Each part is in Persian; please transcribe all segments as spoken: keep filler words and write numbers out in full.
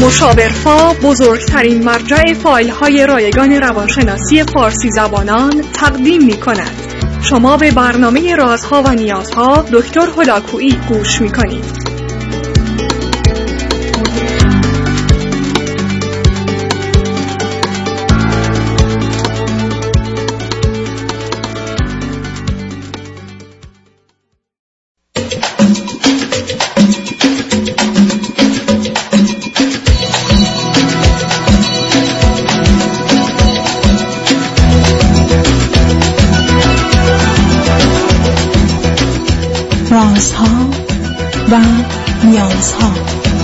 مشاورفا بزرگترین مرجع فایل های رایگان روانشناسی فارسی زبانان تقدیم می کند. شما به برنامه رازها و نیازها دکتر هلاکویی گوش می کنید. رازها و نیازها.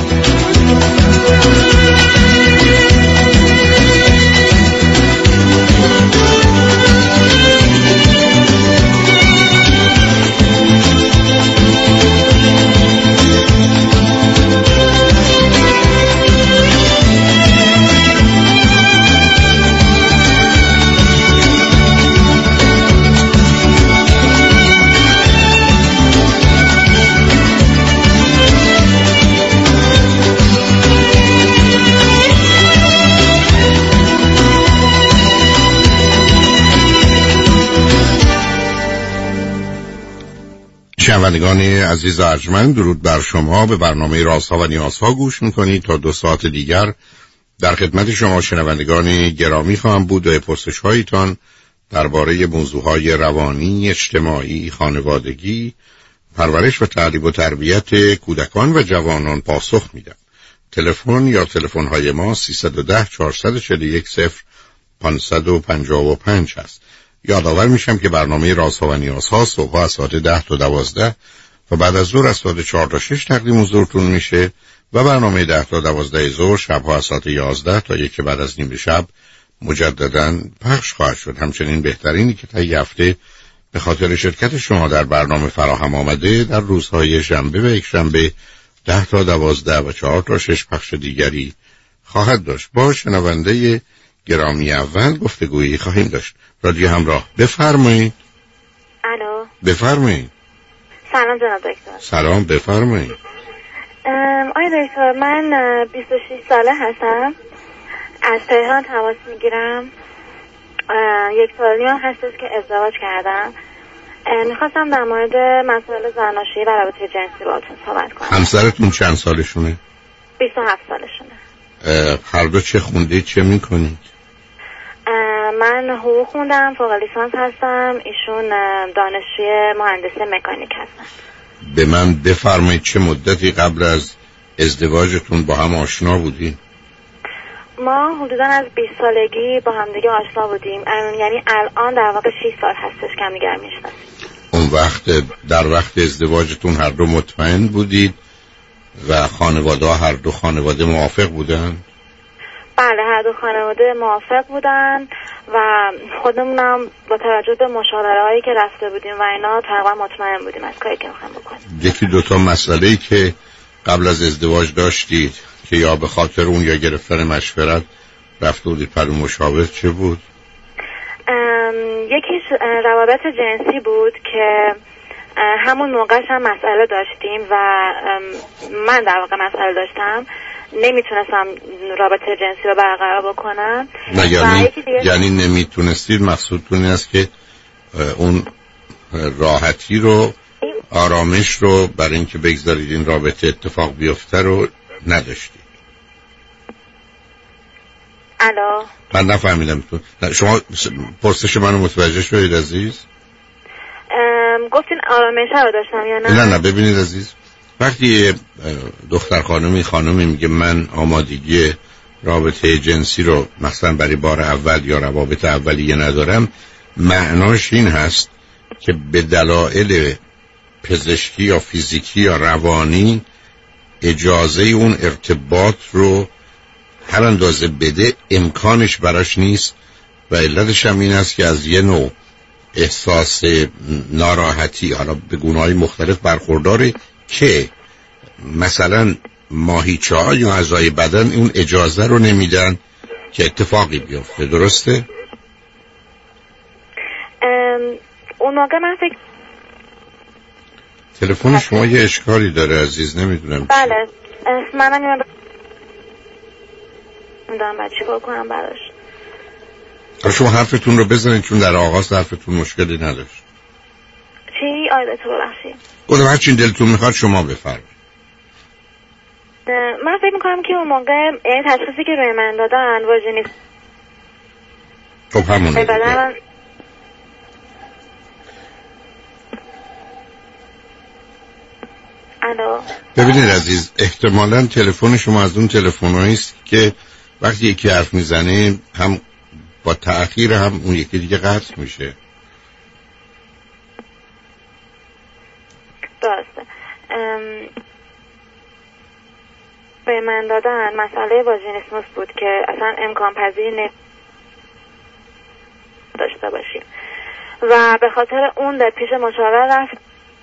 شنوندگان عزیز ارجمند، درود بر شما. به برنامه رازها و نیازها گوش میکنید. تا دو ساعت دیگر در خدمت شما شنوندگان گرامی خواهم بود و پرسش هایتان درباره موضوعهای روانی، اجتماعی، خانوادگی، پرورش و تعلیم و تربیت کودکان و جوانان پاسخ میدم. تلفن یا تلفن های ما سیصد و ده چهارصد و چهل و یک صفر پانصد و پنجاه و پنج هست. یادآور میشم که برنامه رازها و نیازها صبح از ساعت ده تا دوازده و بعد از ظهر از ساعت چهار تا شش تقدیم حضورتون میشه و برنامه ده تا دوازده ظهر شبها از ساعت یازده تا یک بعد از نیم شب مجددا پخش خواهد شد. همچنین بهترینی که طی هفته به خاطر شرکت شما در برنامه فراهم آمده در روزهای شنبه و یک شنبه ده تا دوازده و چهار تا شش پخش دیگری خواهد داشت. با شنونده گرامی اول گفتگویی خواهیم داشت. رادیو همراه، بفرمایید. الو، بفرمایید. سلام جناب دکتر. سلام، بفرمایید. آیا دکتر، من بیست و شش ساله هستم، از تهران تماس میگیرم. یک سالی هم هستش که ازدواج کردم. میخواستم در مورد مسائل زناشویی و رابطه جنسی باهاتون صحبت کنم. همسرتون چند سالشونه؟ بیست و هفت سالشونه. هر دو چه خوندید، چه میکنید؟ من حقوق خوندم، فوق لیسانس هستم، ایشون دانشجوی مهندسی مکانیک هستن. به من بفرمایید چه مدتی قبل از ازدواجتون با هم آشنا بودین؟ ما حدودا از بیست سالگی با هم دیگه آشنا بودیم، یعنی الان در واقع شش سال هستش که هم دیگه میشناسیم. اون وقت در وقت ازدواجتون هر دو مطمئن بودید و خانواده ها هر دو خانواده موافق بودن؟ بله، هر دو خانواده موافق بودن و خودمونم با توجه به مشاوره هایی که رفته بودیم و اینا تقریبا مطمئن بودیم از کاری که میخوایم بکنیم. یکی دوتا مسئله‌ای که قبل از ازدواج داشتید که یا به خاطر اون یا گرفتن مشورت رفته بودید پر مشاور، چه بود؟ یکیش روابط جنسی بود که همون موقعش هم مسئله داشتیم و من در واقع مسئله داشتم، نمیتونستم رابطه جنسی رو برقرار بکنم. نه یعنی یعنی نمیتونستید، مقصودتون این است که اون راحتی رو، آرامش رو برای اینکه بگذارید این رابطه اتفاق بیفته رو نداشتید. الو، من نفهمیدم. شما پرسش منو متوجه شدید عزیز؟ گفتین آرامش رو داشتم یا نه؟ نه نه ببینید عزیز، وقتی دختر خانمی خانمی میگه من آمادگی رابطه جنسی رو مثلا برای بار اول یا روابط اولیه ندارم، معناش این هست که به دلایل پزشکی یا فیزیکی یا روانی اجازه اون ارتباط رو هر اندازه بده امکانش براش نیست و علتش هم این است که از یه نوع احساس ناراحتی حالا به گونه‌های مختلف برخورداره که مثلا ماهیچه ها یا اعضای بدن اون اجازه رو نمیدن که اتفاقی بیفته. درسته؟ اون موقع من فکر تلفن شما یه اشکالی داره عزیز، نمیدونم. بله منم نمیدونم بعد چیکار کنم براش. شما حرفتون رو بزنید چون در آغاز حرفتون مشکلی نداشت. چی؟ آیده تو ببخشید. گفتم هر چی دلتون میخواد شما بفرمایید. من فکر میکنم که اون موقع این تشخیصی که روی من دادن واژنیس. خب همونه بدن الو. ببینید عزیز، احتمالاً تلفن شما از اون تلفن‌هایی است که وقتی یکی حرف میزنه هم با تأخیر هم اون یکی دیگه قطع میشه. درسته. به من دادن مسئله واژینیسموس بود که اصلا امکان پذیر نه داشته باشیم و به خاطر اون در پیش مشاور رفت،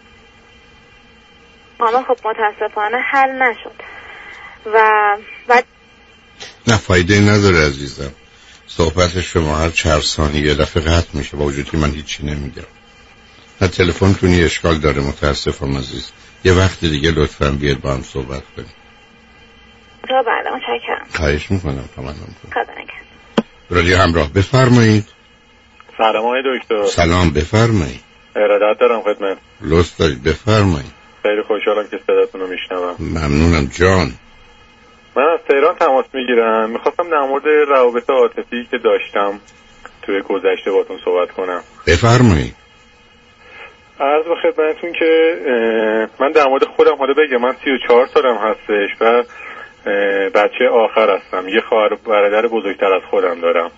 اما خب متاسفانه حل نشد و و نه فایده نداره عزیزم، صحبت شما هر چهار ثانیه یه دفعه قطع میشه با وجودی من هیچی نمیگم. نه تلفنتون اشکال داره متاسفم عزیز، یه وقت دیگه لطفاً بیاد با هم صحبت کنیم. تا بله متشکرم. خواهش میکنم تمام کنم. خدا نگهدار. رادیو همراه بفرمایید. سلام آقای دکتر. سلام بفرمایید. ارادت دارم خدمت. لطف دارید بفرمایید. خیلی خوشحالم که صداتون رو میشنوم. ممنونم جان. من از تهران تماس میگیرم، میخواستم در مورد روابط عاطفی که داشتم توی گذشته باتون صحبت کنم. بفرمایید. عرض به خدمتتون که من در مورد خودم حالا بگم، من سی و چهار سالم هستش و بچه آخر هستم. یه خواهر برادر بزرگتر از خودم دارم.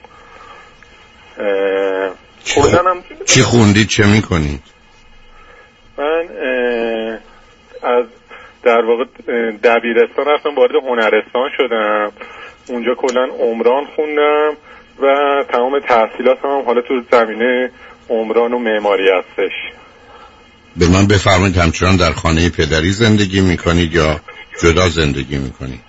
چی, خو... چی خوندید؟ چه میکنید؟ من از در واقع دبیرستان رفتم وارد هنرستان شدم، اونجا کلا عمران خوندم و تمام تحصیلاتم هم حالا تو زمینه عمران و معماری هستش. به من بفرمایید همچنان در خانه پدری زندگی میکنید یا جدا زندگی میکنید؟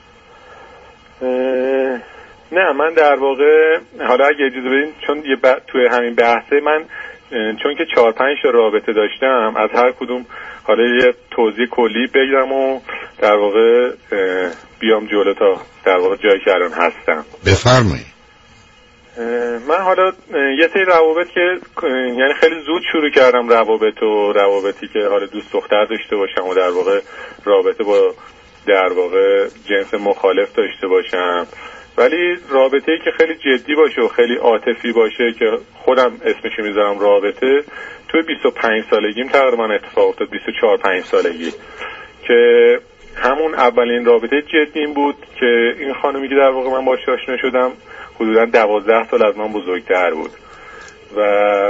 نه من در واقع حالا اگه اجازه بدین چون یه ب... توی همین بحثه من چون که چهار پنج تا رابطه داشتم از هر کدوم حالا یه توضیح کلی بگم و در واقع بیام جلو تا در واقع جایی که الان هستم. بفرمایید. من حالا یه سری روابط که یعنی خیلی زود شروع کردم روابط و روابطی که حالا دوست دختر داشته باشم و در واقع رابطه با در واقع جنس مخالف داشته باشم، ولی رابطه‌ای که خیلی جدی باشه و خیلی عاطفی باشه که خودم اسمش میذارم رابطه، توی بیست و پنج سالگیم تقریبا اتفاق افتاد. بیست و چهار پنج سالگی که همون اولین رابطه جدیم بود که این خانمی که در واقع من باهاش آشنا شدم حدوداً دوازده سال از من بزرگتر بود و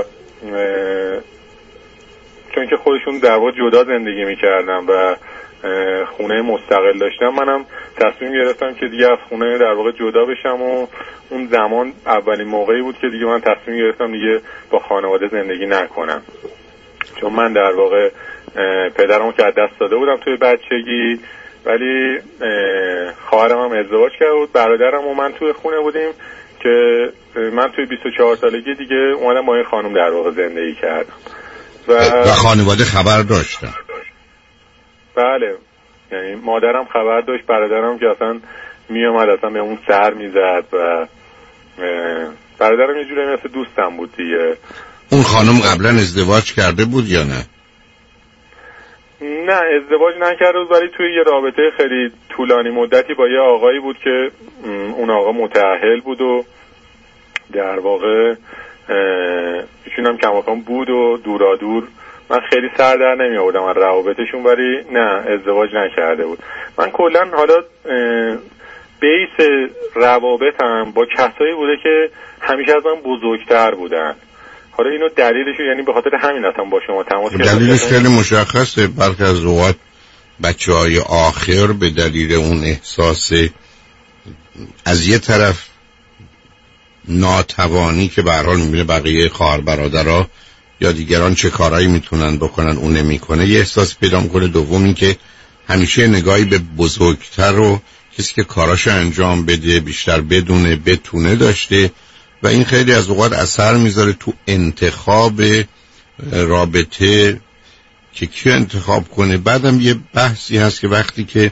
چون که خودشون در واقع جدا زندگی میکردن و خونه مستقل داشتم، منم تصمیم گرفتم که دیگه از خونه در واقع جدا بشم و اون زمان اولین موقعی بود که دیگه من تصمیم گرفتم دیگه با خانواده زندگی نکنم، چون من در واقع پدرمو که از دست داده بودم توی بچگی، ولی خواهرم هم ازدواج کرده بود، برادرم و من توی خونه بودیم که من توی بیست و چهار سالگی دیگه اومدم با این خانم در واقع زندگی کردم و, و خانواده خبر داشتن. بله، یعنی مادرم خبر داشت، برادرم که اصلا می اومد اصلا به اون سر میزد و برادرم یه جوری مثل دوستم بود دیگه. اون خانم قبلا ازدواج کرده بود یا نه؟ نه ازدواج نکرده بود، ولی توی یه رابطه خیلی طولانی مدتی با یه آقایی بود که اون آقا متأهل بود و در واقع ایشون هم کماکان بود و دورا دور. من خیلی سر در نمی آوردم از روابطشون، ولی نه ازدواج نکرده بود. من کلا حالا بیس روابطم با کسایی بوده که همیشه از من بزرگتر بودن. حالا اینو دلیلش یعنی به خاطر همین اصلا با شما تماس گرفتم. دلیلش خیلی مشخصه، برخی از اوقات بچه‌های آخر به دلیل اون احساس از یه طرف ناتوانی که به هر حال می‌بینه بقیه خواهر برادرها یا دیگران چه کارایی میتونن بکنن اون نمیکنه، یه احساس پیدا میکنه. دومی که همیشه نگاهی به بزرگتر و کسی که کاراشو انجام بده بیشتر بدونه بتونه داشته و این خیلی از اوقات اثر میذاره تو انتخاب رابطه که کی انتخاب کنه. بعدم یه بحثی هست که وقتی که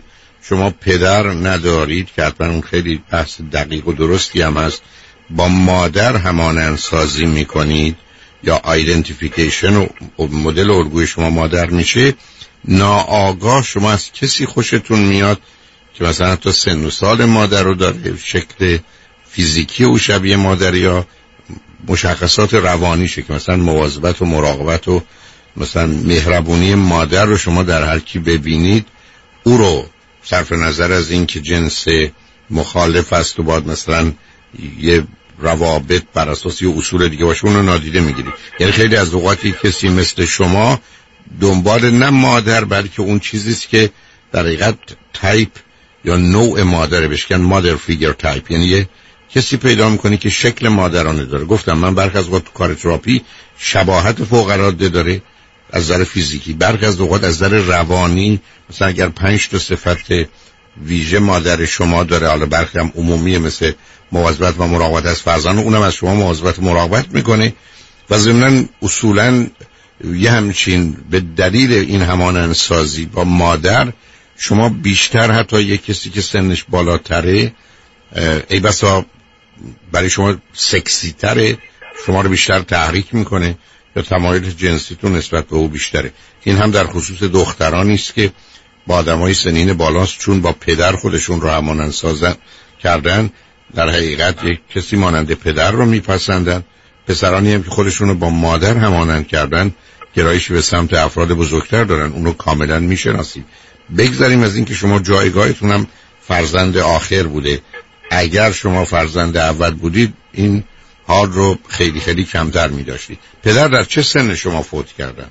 شما پدر ندارید که حتما اون خیلی بحث دقیق و درستی هم هست، با مادر همانند سازی میکنید یا آیدنتیفیکیشن و مدل الگوی شما مادر میشه، ناآگاه شما از کسی خوشتون میاد که مثلا تا سن و سال مادر رو داره، شکل فیزیکی او شبیه مادر، یا مشخصات روانیشه که مثلا مواظبت و مراقبت و مثلا مهربونی مادر رو شما در هر کی ببینید او رو صرف نظر از این که جنس مخالف است و باید مثلا یه روابط بر اساس یه اصول دیگه باشه اون رو نادیده میگیرید. یعنی خیلی از اوقاتی کسی مثل شما دنبال نه مادر بلکه اون چیزیست که در حقیقت تایپ یا نوع مادر بشکن، مادر فیگر تایپ، یعنی یه کسی پیدا میکنی که شکل مادرانه داره. گفتم من برخی از اوقات تو کار تراپی شباهت فوق العاده داره از نظر فیزیکی، برخی از اوقات از نظر روانی، مثلا اگر پنج تا صفت ویژه مادر شما داره، حالا برخی هم عمومیه مثل مواظبت و مراقبت از فرزند، اونم از شما مواظبت و مراقبت میکنه و ضمناً اصولاً یه همچین به دلیل این همانند سازی با مادر شما بیشتر حتی یه کسی که سنش بالاتره ای بسا برای شما سکسی تره، شما رو بیشتر تحریک میکنه یا تمایل جنسیتون نسبت به او بیشتره. این هم در خصوص دخترانی است که با آدمای سنین بالاست، چون با پدر خودشون رو همانند سازن کردن در حقیقت یک کسی مانند پدر رو میپسندن. پسرانی هم که خودشون رو با مادر همانند کردن گرایشی به سمت افراد بزرگتر دارن، اونو کاملا میشناسید. بگذاریم از این که شما جایگاهتون هم فرزند آخر بوده، اگر شما فرزند اول بودید این حال رو خیلی خیلی کمتر می داشتید. پدر در چه سن شما فوت کردن؟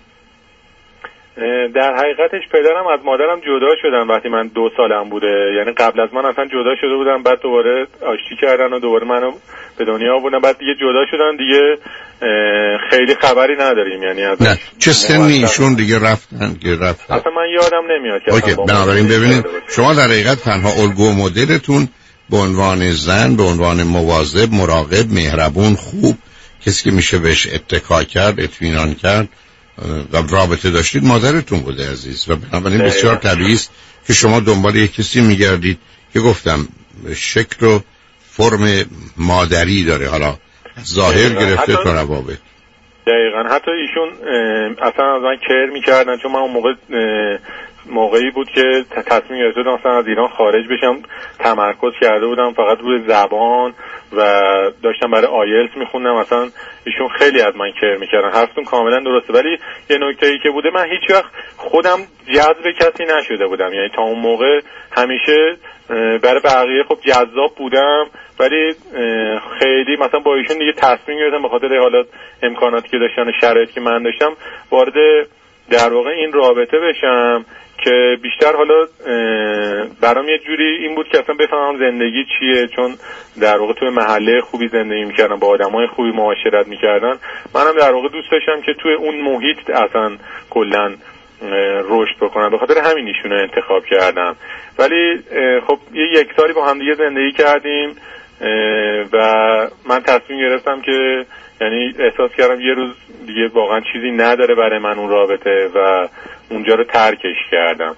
در حقیقتش پدرم از مادرم جدا شدن وقتی من دو سالم بوده، یعنی قبل از من اصلا جدا شده بودن، بعد دوباره آشتی کردن و دوباره منو به دنیا آوردن، بعد دیگه جدا شدن، دیگه خیلی خبری نداریم. یعنی از نه چه سنی ایشون دیگه رفتن که رفتن اصلا من یادم نمیاد که اوکی. بنابراین ببینید شما در حقیقت تنها الگو مدلتون به عنوان زن، به عنوان مواظب، مراقب، مهربون، خوب، کسی که میشه بهش اتکا کرد، اطمینان کرد و رابطه داشتید مادرتون بوده عزیز، و بنابراین بسیار طبیعی است که شما دنبال یک کسی میگردید که گفتم شکل و فرم مادری داره، حالا ظاهر گرفته تا روابط. دقیقاً. حتی ایشون اصلا از من کیر میکردن، چون من اون موقع موقعی بود که تصمیم گرفته بودم اصلا از ایران خارج بشم، تمرکز کرده بودم فقط روی زبان و داشتم برای آیلتس میخوندم. اصلا ایشون خیلی از من کیر میکردن. حرفتون کاملا درسته، ولی یه نکته‌ای که بوده، من هیچ وقت خودم جذب کسی نشده بودم، یعنی تا اون موقع همیشه برای بقیه خب جذاب بودم، ولی خیلی مثلا با ایشون دیگه تصمیم گرفتم به خاطر حالات امکاناتی که داشتن و شرایطی که من داشتم وارد در واقع این رابطه بشم که بیشتر حالا برام یه جوری این بود که اصلا بفهمم زندگی چیه، چون در واقع توی محله خوبی زندگی میکردم، با آدمای خوبی معاشرت میکردن. منم در واقع دوست داشتم که توی اون محیط اصلا کلا رشد بکنم، به خاطر همین ایشونو انتخاب کردم. ولی خب یه یک سالی با هم دیگه زندگی کردیم و من تصمیم گرفتم که یعنی احساس کردم یه روز دیگه واقعا چیزی نداره برای من اون رابطه و اونجا رو ترکش کردم.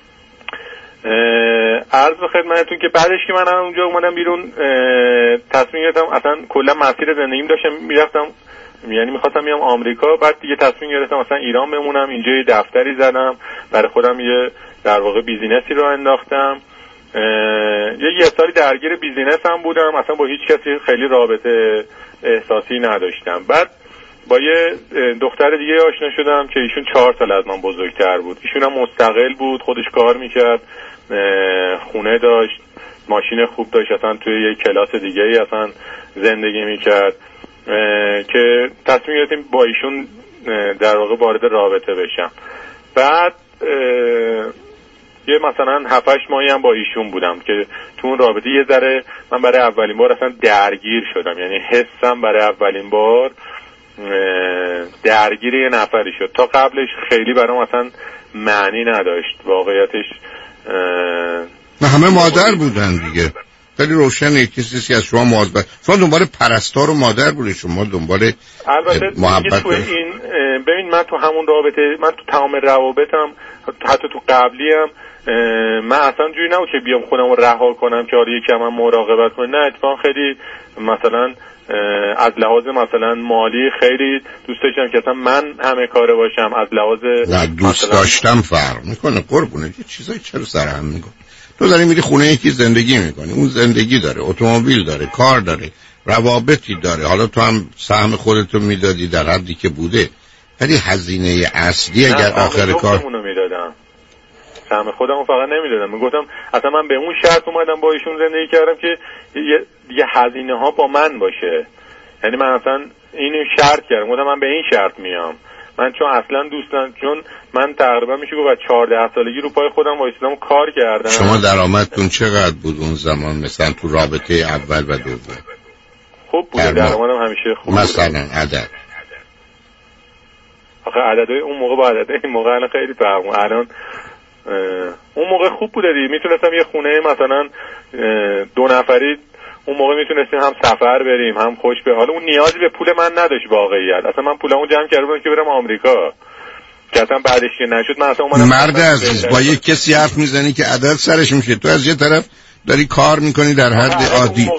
عرض به خدمتتون که بعدش که من اونجا اومدم بیرون تصمیم گرفتم اصلا کلا مسیر زندگیم داشتم میرفتم، یعنی میخواستم بیام آمریکا، بعد دیگه تصمیم گرفتم اصلا ایران بمونم. اینجا یه دفتری زدم برای خودم، یه در واقع بیزینسی رو انداختم. یه یه سالی درگیر بیزینس هم بودم، اصلا با هیچ کسی خیلی رابطه احساسی نداشتم. بعد با یه دختر دیگه آشنا شدم که ایشون چهار سال از من بزرگتر بود. ایشون هم مستقل بود، خودش کار میکرد، خونه داشت، ماشین خوب داشت، اصلا توی یه کلاس دیگه ای اصلا زندگی میکرد که تصمیم گرفتیم با ایشون در واقع وارد رابطه بشم. بعد یه مثلا هفت هشت ماهی هم با ایشون بودم که تو اون رابطه یه ذره من برای اولین بار اصلا درگیر شدم، یعنی حسم برای اولین بار درگیر یه نفری شد. تا قبلش خیلی برام اصلا معنی نداشت واقعیتش. نه همه مادر بودن دیگه، خیلی روشنه کسی از شما مواظب. شما دنبال پرستار و مادر بودید، شما دنبال البته محبت تو این ببین من تو همون رابطه، من تو تمام روابطم حتی تو قبلی هم من اصلا جوری نبود که بیام خودم رو رها کنم که آره یکی من مراقبت کنه. نه اتفاقا خیلی مثلا از لحاظ مثلا مالی خیلی دوست داشتم که اصلا من همه کاره باشم. از لحاظ نه دوست داشتم فرق میکنه قربونه، یه چیزایی چرا سر هم میکنه. تو داری میری خونه یکی زندگی میکنی، اون زندگی داره، اتومبیل داره، کار داره، روابطی داره. حالا تو هم سهم خودتو میدادی در حدی که بوده، ولی هزینه اصلی اگر آخر کار میدادم سهم خودمو فقط نمیدادم، میگفتم اصلا من به اون شرط اومدم با ایشون زندگی کردم که یه هزینه ها با من باشه. یعنی من اصلا اینو شرط کردم، گفتم من به این شرط میام. من چون اصلا دوستم، چون من تقریبا میشه گفت چهارده سالگی رو پای خودم وایسادم کار کردم. شما درآمدتون چقدر بود اون زمان مثلا تو رابطه اول و دوم؟ خوب بود درآمدم همیشه خوب. مثلا عدد آخه عددهای اون موقع با عددهای این موقع الان خیلی فرق. الان اون موقع خوب بود دی، میتونستم یه خونه مثلا دو نفری اون موقع میتونستیم هم سفر بریم هم خوش به حال. اون نیازی به پول من نداشت واقعیت. اصلا من پولمو جمع کرده بودم که برم آمریکا، که اصلا بعدش که نشد من اصلا اومدم. مرد عزیز با یک کسی حرف میزنی که عدد سرش میشه، تو از یه طرف داری کار میکنی در حد عادی.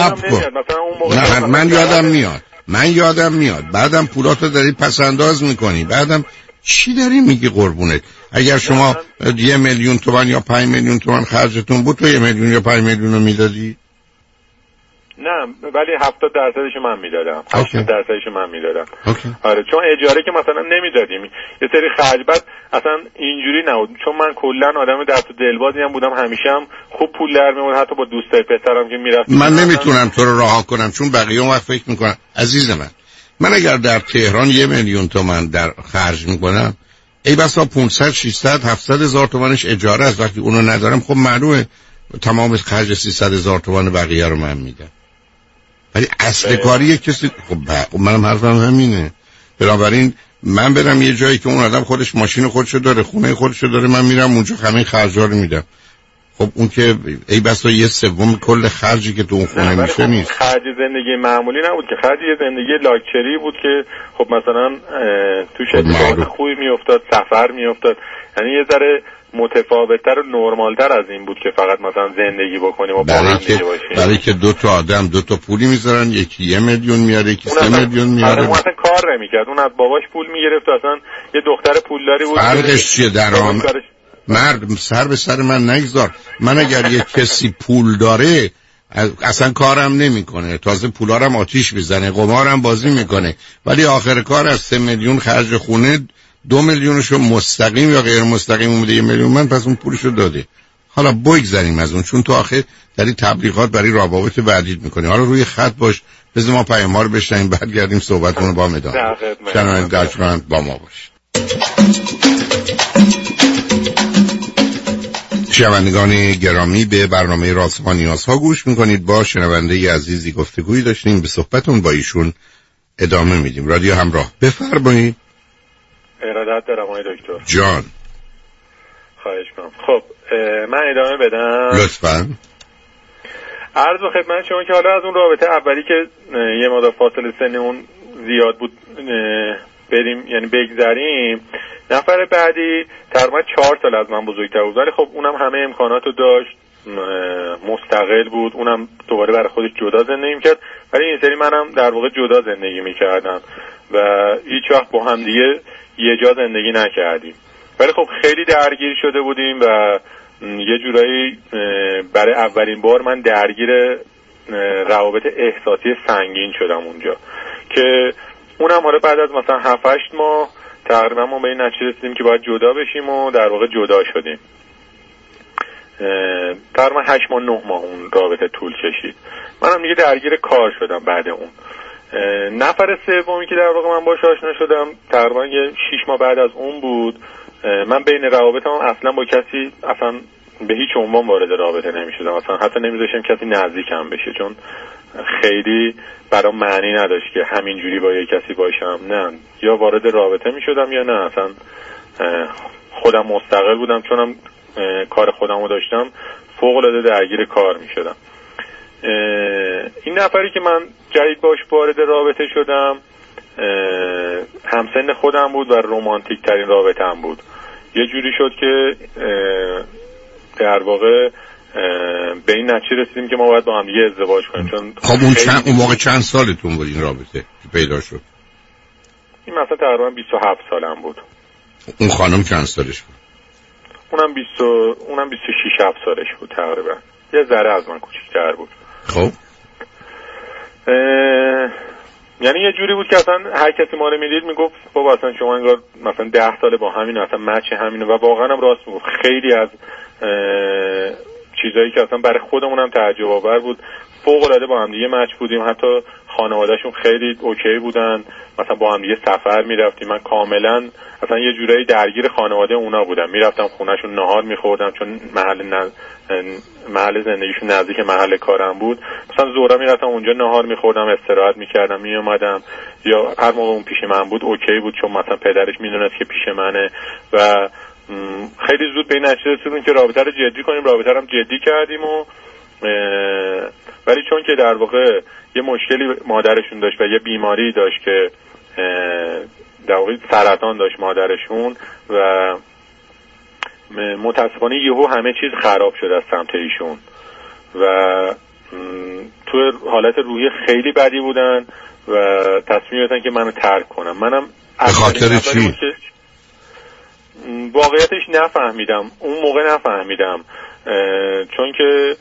نه من یادم میاد من یادم میاد بعدم پولاتو داری پس انداز میکنی، بعدم چی داری میگی قربونت؟ اگر شما یه میلیون تومان یا پنج میلیون تومان خرجتون بود، تو یه میلیون یا پنج میلیون رو میدادی؟ نه ولی هفتاد درصدش من میدادم، هشتاد درصدش من میدادم. آره چون اجاره که مثلا نمیدادیم یه سری خرج، بعد اصلا اینجوری نبود چون من کلا آدم دست و دلبازی هم بودم، همیشه هم خوب پول در میومد، حتی با دوستای پسرم که میرفتم. من نمیتونم تو رو رها کنم چون بقیه اون وقت فکر میکنن عزیز من من اگر در تهران یه میلیون تومان در خرج میکنم، ای بسا پانصد ششصد هفتصد هزار تومانش اجاره است. وقتی اونو ندارم خب معلومه تمام خرج سیصد هزار تومان بقیه رو من میدم. ولی اصل کاری کسی خب منم حرفم همینه. بنابراین من برم یه جایی که اون آدم خودش ماشین خودشو داره، خونه خودشو داره، من میرم اونجا همه خرجا رو میدم. خب اون که ای بسا یه سوم کل خرجی که تو اون خونه میشه خب نیست. خرج زندگی معمولی نبود که، خرج زندگی لاکچری بود که خب مثلا توش اتفاقات خوبی میافتاد، سفر میافتاد. یعنی یه ذره متفاوت‌تر و نرمال‌تر از این بود که فقط مثلا زندگی بکنیم و با هم دیگه باشیم. برای که دو تا آدم دو تا پولی میذارن، یکی یه میلیون میاره، یکی سه میلیون میاره. اون اصلا کار نمی‌کرد، اون از باباش پول میگرفت، اصلا یه دختر پولداری بود. فرقش چیه درآمد؟ مرد سر به سر من نگذار. من اگر یه کسی پول داره اصلا کارم نمیکنه، تازه پولارم آتیش میزنه، قمارم بازی میکنه، ولی آخر کار از سه میلیون خرج خونه دو میلیونشو مستقیم یا غیر مستقیم اومده یه میلیون من پس اون پولشو داده. حالا بگذاریم از اون، چون تو آخر داری تبلیغات برای روابط بعدیت میکنی. حالا روی خط باش، بذار ما پیام ها رو بشنویم بعد گردیم صحبتمون رو با ادامه بدیم. شنوندگان درجمند با ما باش. شنوندگان گرامی به برنامه راز و نیازها گوش میکنید. با شنونده عزیزی گفتگویی داشتیم، به صحبتون با ایشون ادامه میدیم. رادیو همراه، بفرمایید. ارادت دارم آقای دکتر. جان خواهش کنم. خب من ادامه بدم لطفاً. عرض و خدمت شما که حالا از اون رابطه اولی که یه مقدار فاصله سنمون زیاد بود بریم، یعنی بگذریم، نفر بعدی تقریبا چهار سال از من بزرگتر بود، ولی خب اونم همه امکاناتو داشت، مستقل بود، اونم دوباره برای خودش جدا زندگی میکرد، ولی این سری منم در واقع جدا زندگی میکردم و هیچ وقت با هم دیگه یه جا زندگی نکردیم. ولی خب خیلی درگیر شده بودیم و یه جورایی برای اولین بار من درگیر روابط احساسی سنگین شدم اونجا، که اونم حالا بعد از مثلا هفت هشت ماه تقریبا ما به این نتیجه رسیدیم که باید جدا بشیم و در واقع جدا شدیم. تقریبا هشت ماه نه ماه اون رابطه طول کشید. منم دیگه درگیر کار شدم. بعد اون نفر سومی که در واقع من باهاش آشنا شدم تقریبا یه شش ماه بعد از اون بود. من بین روابطم اصلا با کسی اصلا به هیچ عنوان وارد رابطه نمی‌شدم، اصلا حتی نمی‌ذاشتم کسی نزدیکم بشه، چون خیلی برام معنی نداشت که همینجوری با یه کسی باشم. نه، یا وارد رابطه می‌شدم یا نه، اصلا خودم مستقل بودم، چونم کار خودمو داشتم، فوق‌العاده درگیر کار می‌شدم. این نفری که من جدید باش وارد رابطه شدم همسن خودم بود و رمانتیک ترین رابطه هم بود. یه جوری شد که در واقع به این نتیجه رسیدیم که ما باید با هم دیگه ازدواج کنیم. چون خب اون, چند، اون موقع چند سالتون بود این رابطه که پیدا شد؟ این مثلا تقریبا بیست و هفت سالم بود. اون خانم چند سالش بود؟ اونم بیست اونم بیست و شش هفت سالش بود تقریبا. یه ذره از من کوچیک‌تر بود. خب یعنی یه جوری بود که اصلا هر کسی ما رو میدید میگفت خب اصلا شما انگار مثلا ده ساله با همین اصلا مچ همینه. و واقعا هم راست میگفت. خیلی از چیزایی که اصلا برای خودمون هم تعجب آور بود فوق العاده با هم دیگه مچ بودیم. حتی خانواده‌شون خیلی اوکی بودن، مثلا با هم دیگه سفر میرفتیم. من کاملا اصلا یه جورایی درگیر خانواده اونا بودم، میرفتم خونه‌شون نهار میخوردم چون محل نز... محل زندگیشون نزدیک محل کارم بود. مثلا ظهرا میرفتم اونجا نهار میخوردم، استراحت میکردم، میومدم. یا هر موقع اون پیش من بود اوکی بود چون مثلا پدرش میدونست که پیش منه. و خیلی زود به این نتیجه رسیدیم که رابطه رو جدی کنیم. رابطه رو هم جدی کردیم و ولی چون که در واقع یه مشکلی مادرشون داشت و یه بیماری داشت که در واقع سرطان داشت مادرشون و متاسفانه یهو همه چیز خراب شد از سمت ایشون و تو حالت روحی خیلی بدی بودن و تصمیم گرفتن که منو ترک کنم. منم به خاطر چی؟ واقعیتش نفهمیدم اون موقع، نفهمیدم چون که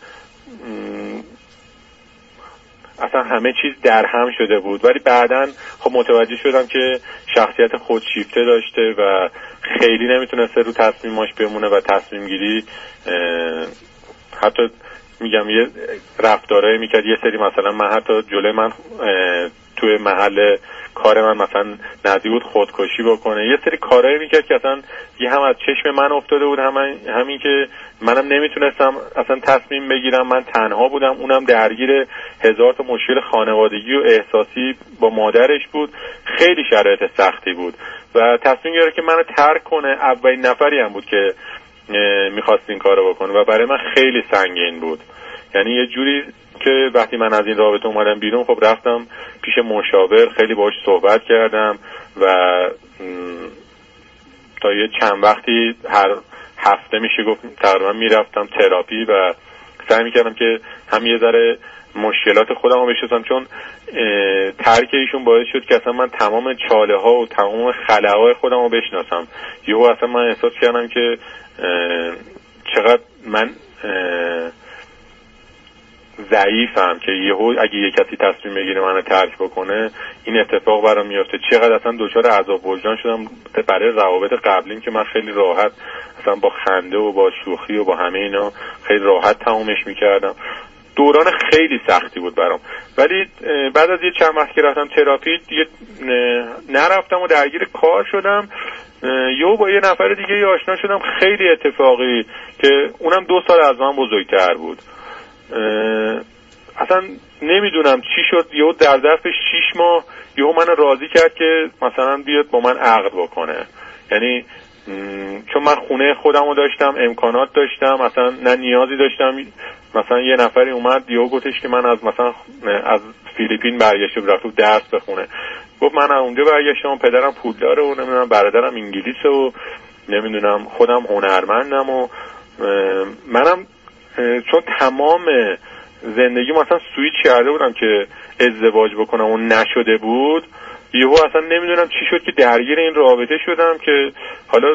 اصلا همه چیز در هم شده بود. ولی بعداً خب متوجه شدم که شخصیت خودشیفته داشته و خیلی نمیتونسته رو تصمیماش بمونه و تصمیم گیری حتی میگم یه رفتارهایی میکرد. یه سری مثلا من حتی جلوی من توی محل کار من مثلا نزدیک بود خودکشی بکنه. یه سری کارهایی میکرد که اصلا یه هم از چشم من افتاده بود، هم همین که منم نمیتونستم اصلا تصمیم بگیرم. من تنها بودم، اونم درگیر هزار تا مشکل خانوادگی و احساسی با مادرش بود. خیلی شرایط سختی بود و تصمیم گرفت که منو ترک کنه. اولین نفری هم بود که میخواست این کارو بکنه و برای من خیلی سنگین بود. یعنی یه جوری که وقتی من از این رابطه اومدم بیرون خب رفتم پیش مشاور، خیلی باهاش صحبت کردم و تا یه چند وقتی هر هفته میشه گفت تقریبا میرفتم تراپی و سعی میکردم که هم یه ذره مشکلات خودم رو بشناسم، چون ترک ایشون باعث شد که اصلا من تمام چاله ها و تمام خلاهای خودم رو بشناسم. یهو اصلا من احساس کردم که چقدر من ضعیفم که یهو اگه یه کسی تصمیم بگیره منو ترک بکنه این اتفاق برام میفته. چقدر اصلا دچار عذاب وجدان شدم برای روابط قبلیم که من خیلی راحت اصلا با خنده و با شوخی و با همه اینا خیلی راحت تمومش میکردم. دوران خیلی سختی بود برام. ولی بعد از یه چند وقت که رفتم تراپی دیگه نرفتم و درگیر کار شدم. یهو با یه نفر دیگه آشنا شدم خیلی اتفاقی که اونم دو سال از من بزرگتر بود. اصلا نمیدونم چی شد یهو در ظرف شیش ماه یهو منو راضی کرد که مثلا بیاد با من عقد بکنه. یعنی چون من خونه خودمو داشتم، امکانات داشتم، مثلا نه نیازی داشتم. مثلا یه نفری اومد یهو گفتش که من از مثلا از فیلیپین برگشته رفتم درس بخونه. گفت من از اونجا برگشتم، پدرم پولداره و نمیدونم برادرم انگلیسه و نمیدونم خودم هنرمندم و منم چون تمام زندگی مثلا سویچ کرده بودم که ازدواج بکنم و نشده بود. یهو اصلا نمیدونم چی شد که درگیر این رابطه شدم که حالا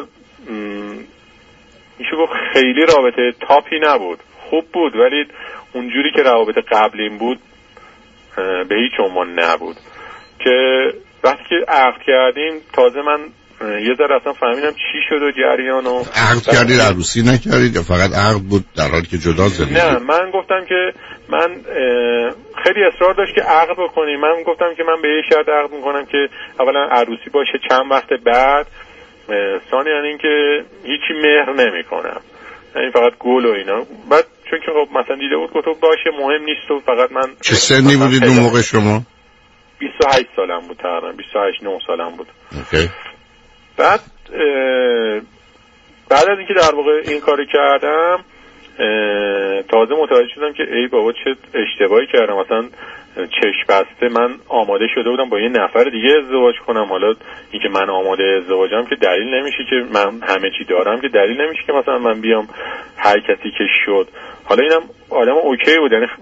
میشه گفت خیلی رابطه تاپی نبود، خوب بود ولی اونجوری که روابط قبلیم بود به هیچ عنوان نبود. که وقتی که عقد کردیم تازه من یه ذره اصلا فهمیدم چی شد و جریان و عقد کردید عروسی نکردید یا فقط عقد بود در حالی که جدا زدید؟ نه من گفتم که من خیلی اصرار داشت که عقد بکنیم. من گفتم که من به یه شرط عقد میکنم که اولا عروسی باشه چند وقت بعد، ثانیاً یعنی این که هیچی مهر نمیکنم، یعنی فقط گل و اینا. بعد چون که خب مثلا دیده بود گفت باشه مهم نیست و فقط من. چه سنی بودید اون موقع شما؟ بیست و هشت سالم بود تقریبا، بیست و هشت نه سالم بود. اوکی. بعد بعد از اینکه در واقع این کاری کردم تازه متوجه شدم که ای بابا چه اشتباهی کردم، مثلا چشم بسته من آماده شده بودم با یه نفر دیگه ازدواج کنم. حالا اینکه من آماده ازدواجم که دلیل نمیشه که من همه چی دارم، که دلیل نمیشه که مثلا من بیام هر کسی که شد. حالا اینم آدم اوکی بود یعنی،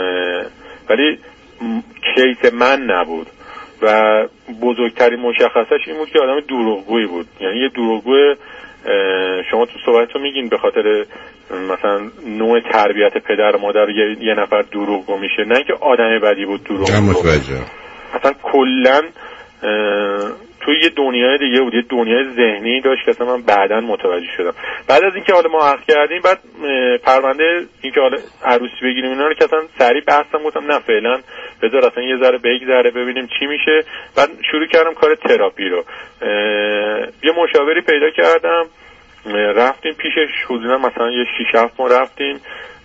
ولی کیس من نبود و بزرگترین مشخصش این بود که آدم دروغگویی بود. یعنی یه دروغگو، شما تو صحبتتون میگین به خاطر مثلا نوع تربیت پدر و مادر یه, یه نفر دروغگو میشه، نه که آدم بدی بود دروغگو، اصلا کلا توی یه دنیای دیگه بود، یه دنیای ذهنی داشت که اصلا من بعداً متوجه شدم. بعد از اینکه حالا ما عقد کردیم، بعد پرونده اینکه حالا عروسی بگیریم اینا رو که اصلا سریع بحثم گفتم نه فعلا بذار اصلا یه ذره بگذره ببینیم چی میشه. بعد شروع کردم کار تراپی رو. یه مشاوری پیدا کردم، رفتیم پیشش، حدودا مثلا یه شش هفت ماه رفتیم.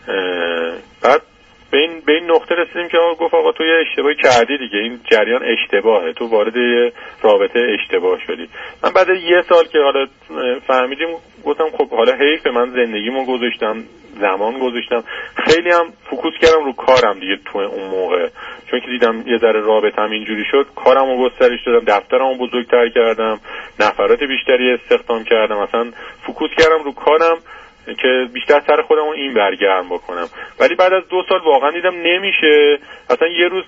بعد به این به این نقطه رسیدیم که آقا گفت آقا تو یه اشتباهی کردی دیگه، این جریان اشتباهه، تو وارد یه رابطه اشتباه شدی. من بعد یه سال که حالا فهمیدیم گفتم خب حالا حیف، من زندگیمو گذاشتم، زمان گذاشتم، خیلی هم فوکوس کردم رو کارم دیگه تو اون موقع، چون که دیدم یه ذره رابطه‌م اینجوری شد، کارمو گسترش دادم، دفترمو بزرگتر کردم، نفرات بیشتری استخدام کردم، مثلا فوکوس کردم رو کارم که بیشتر سر خودم رو این برگرم بکنم. ولی بعد از دو سال واقعا دیدم نمیشه. اصلا یه روز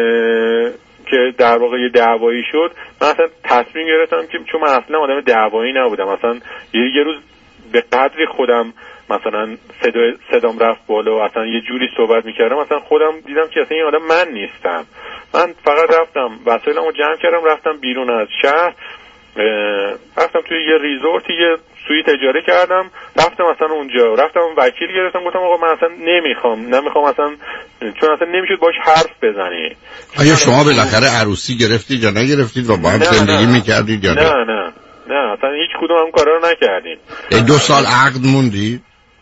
که در واقع یه دعوایی شد، من اصلا تصمیم گرفتم که چون من اصلا آدم دعوایی نبودم، اصلا یه روز به قدری خودم مثلا صدا صدام رفت بالا و اصلا یه جوری صحبت میکردم، اصلا خودم دیدم که اصلا این آدم من نیستم. من فقط رفتم وسایلمو جمع کردم، رفتم بیرون از شهر، رفتم توی یه ریزورت، یه سویت اجاره کردم، رفتم اصلا اونجا، رفتم وکیل گرفتم، گفتم آقا من اصلا نمیخوام نمیخوام اصلا، چون اصلا نمیشد باش حرف بزنی. آیا شما بالاخره عروسی گرفتید یا نگرفتید و با هم زندگی میکردید یا نه؟ نه نه نه اصلا هیچ کدوم هم کارا رو نکردیم. دو سال عقد موندی؟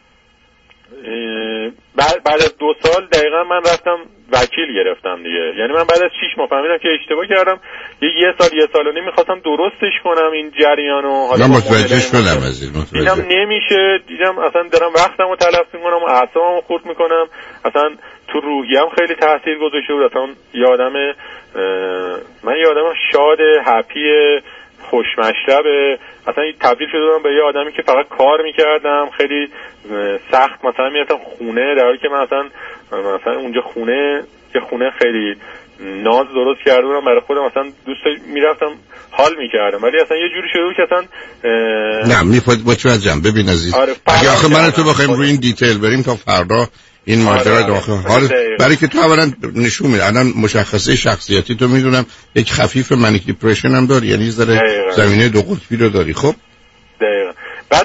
بعد بعد از دو سال دقیقا من رفتم وکیل گرفتم دیگه. یعنی من بعد از شش ماه فهمیدم که اشتباه کردم، یه یه سال یه سال و نیم می‌خواستم درستش کنم این جریانو. حالا متوجه شدم از این، دیدم نمیشه، دیدم اصلا دارم وقتمو تلف می‌کنم و اعصابمو خورد می‌کنم، اصلا تو روحیه‌ام خیلی تاثیر گذاشته بود. اصلا یه آدم من یه آدم شاد، هپی، خوشمشربه، اصلا تبدیل شده بودم به یه آدمی که فقط کار میکردم، خیلی سخت مثلا میرفتم خونه، در حالی که من اصلا مثلا اونجا خونه یه خونه خیلی ناز درست کرده بودم برای خودم، مثلا دوست میرفتم حال میکردم، ولی اصلا یه جوری شده بود که اصلا نه میفاد متوجهم. ببین عزیز، آره اگه آخه من تو بخوایم روی این دیتیل بریم تا فردا این ماجرا آره داخل حال، برای که تو اولا نشون میده الان مشخصه شخصیتی تو میدونم یک خفیف منیک دیپرشن هم داری، یعنی ذره زمینه دو قطبی رو داری. خب دقیقاً. بعد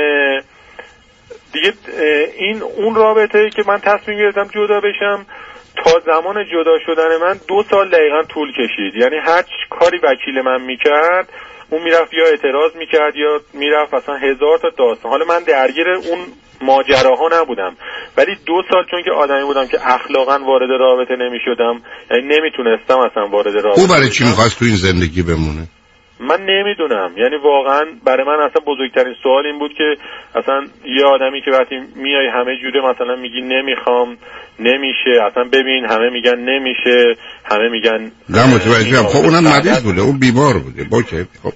دیگه این اون رابطه که من تصمیم گرفتم جدا بشم، تا زمان جدا شدن من دو سال دقیقاً طول کشید. یعنی هر کاری وکیل من میکرد اون میرفت یا اعتراض میکرد یا میرفت اصلا هزار تا داستان. حالا من درگیر اون ماجراها نبودم، ولی دو سال چون که آدمی بودم که اخلاقا وارد رابطه نمیشدم، یعنی نمیتونستم اصلا وارد رابطه. او برای چی میخواست تو این زندگی بمونه؟ من نمیدونم، یعنی واقعا برای من اصلا بزرگترین سوال این بود که اصلا یه آدمی که وقتی میای همه جوره مثلا میگی نمیخوام، نمیشه، اصلا ببین همه میگن نمیشه، همه میگن نه متوجهم. خب اونم مریض بوده، اون بیمار بوده. باشه خب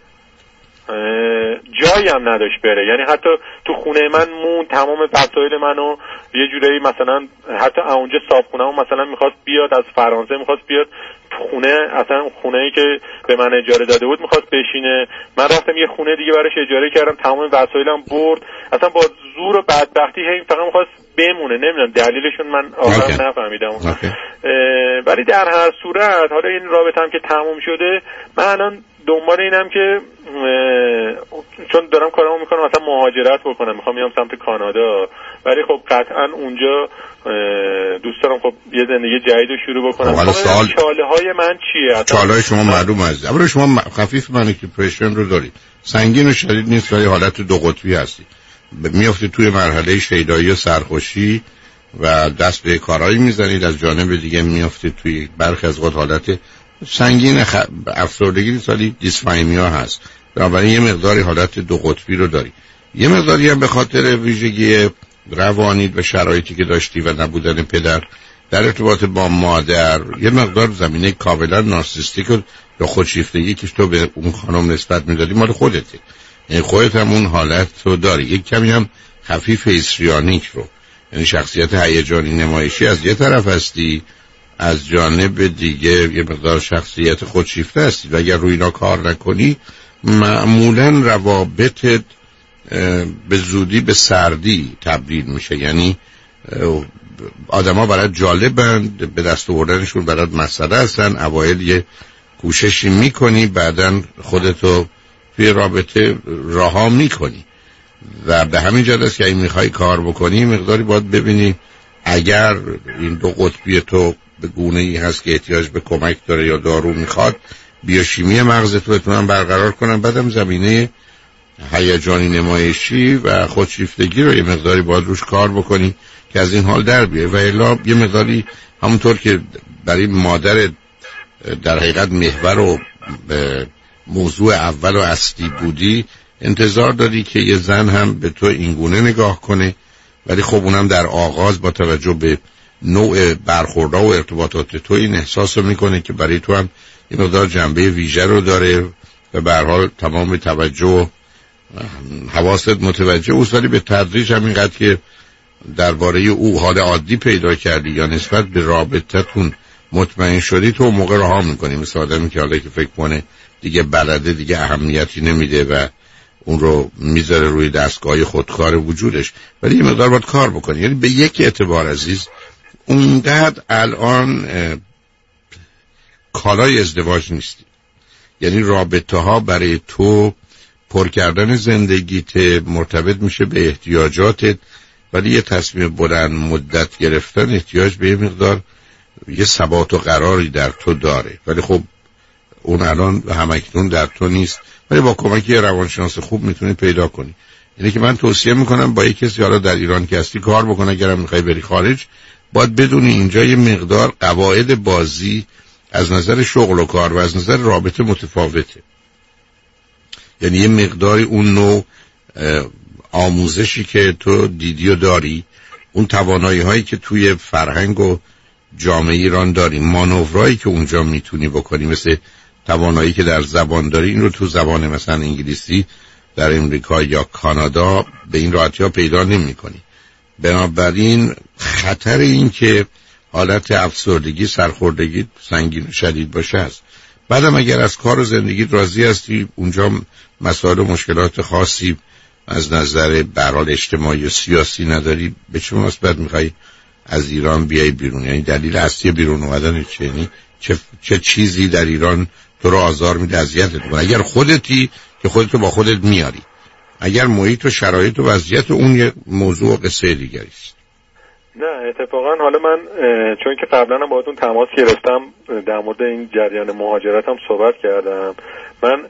جایی هم نداشت بره، یعنی حتی تو خونه من مون، تمام وسایل منو یه جوری مثلا حتی اونجا صابخونه‌مو مثلا میخواست بیاد از فرانسه، میخواست بیاد تو خونه، اصلا خونه‌ای که به من اجاره داده بود میخواست بشینه. من رفتم یه خونه دیگه براش اجاره کردم، تمام وسایلم برد، اصلا با زور و بدبختی هی فقط میخواست بمونه. نمیدونم دلیلشون، من آخر okay. نفهمیدم okay. ولی در هر صورت حالا این رابطه هم که تموم شده، من الان دنبال اینم که چون دارم کارمو میکنم مثلا مهاجرت بکنم، میخوام بیام سمت کانادا، ولی خب قطعا اونجا دوست دارم خب یه زندگی جدید رو شروع بکنم. خب سوال چاله های من چیه؟ چاله های شما معلوم است. اما شما خفیف منیک دیپرشن رو دارید، سنگین و شدید نیست، ولی حالت دو قطبی هستی، میافتید توی مرحله شیدایی و سرخوشی و دست به کارهایی میزنید، از جانب دیگه میافتید توی برخی از وقت حالت سنگین خ... افسردگی، سالی دیسفایمیا هست. بنابراین یه مقداری حالت دو قطبی رو داری، یه مقداری هم به خاطر ویژگی روانیت و شرایطی که داشتی و نبودن پدر در ارتباط با مادر یه مقدار زمینه کاملا نارسیستیک و یا خودشیفتگی که تو به اون خانم نسبت میدادی مال خودته، یعنی خودت هم اون حالت رو داری. یک کمی هم خفیف هیستریونیک رو، یعنی شخصیت هیجانی نمایشی از یه طرف هستی، از جانب دیگه یه مقدار شخصیت خودشیفته هستی و اگر روی اینا کار نکنی معمولا روابطت به زودی به سردی تبدیل میشه. یعنی آدما برات جالبند، به دست آوردنشون برات مسئله هستن، اوایل یه کوششی میکنی بعدن خودتو توی رابطه رها میکنی و به همین جهت است که این میخوای کار بکنی مقداری باید ببینی اگر این دو قطبی تو به گونه ای هست که احتیاج به کمک داره یا دارو میخواد، بیوشیمی مغزت رو بتونن برقرار کنن، بعدم زمینه هیجانی نمایشی و خودشیفتگی رو یه مقداری باید روش کار بکنی که از این حال در بیه. و الا یه مقداری همونطور که برای مادر در حقیقت محور و موضوع اول و اصلی بودی، انتظار داری که یه زن هم به تو اینگونه نگاه کنه، ولی خب اونم در آغاز با توجه به نوع برخوردها و ارتباطات تو این احساس رو میکنه که برای تو هم یه مقدار جنبه ویژه رو داره و به هر حال تمام توجه و حواست متوجه اوست، ولی به تدریج همینقدر که درباره او حال عادی پیدا کردی یا نسبت به رابطتون مطمئن شدی، تو موقع رها میکنی. مثل آدمی که حالا که فکر کنه دیگه بلده، دیگه اهمیتی نمیده و اون رو میذاره روی دستگاه خودکار وجودش. ولی یه مقدار باید کار بکنی. یعنی به یک اعتبار عزیز اونقدر الان کالای ازدواج نیستی، یعنی رابطه ها برای تو پر کردن زندگیت مرتبط میشه به احتیاجاتت، ولی یه تصمیم بلند مدت گرفتن احتیاج به یه مقدار یه ثبات و قراری در تو داره، ولی خب اون الان همکنون در تو نیست، ولی با کمک یه روانشناس خوب میتونی پیدا کنی. یعنی که من توصیه میکنم با یک کسی حالا در ایران که هستی کار بکنه. اگرم میخوای بری خارج باید بدونی اینجا یه مقدار قواعد بازی از نظر شغل و کار و از نظر رابطه متفاوته. یعنی یه مقداری اون نوع آموزشی که تو دیدی و داری، اون توانایی هایی که توی فرهنگ و جامعه ایران داری، مانورایی که اونجا میتونی بکنی، مثل توانایی که در زبان داری، این رو تو زبان مثلا انگلیسی در امریکا یا کانادا به این راحتی ها پیدا نمی کنی. بنابراین خطر این که حالت افسردگی سرخوردگی سنگین و شدید باشه است. بعدم اگر از کار و زندگی راضی هستی، اونجا مسائل و مشکلات خاصی از نظر برحال اجتماعی و سیاسی نداری، به چه مناسبت میخوای از ایران بیای بیرون؟ یعنی دلیل اصلی بیرون اومدن چه؟ یعنی چه, چه چیزی در ایران تو رو آزار میده، اذیتت میکنه؟ اگر خودتی که خودتو با خودت میاری، اگر محیط و شرایط و وضعیت اون یه موضوع و قصه دیگری است. نه اتفاقا حالا من چون که قبلا هم باهاتون تماس گرفتم در مورد این جریان مهاجرت هم صحبت کردم. من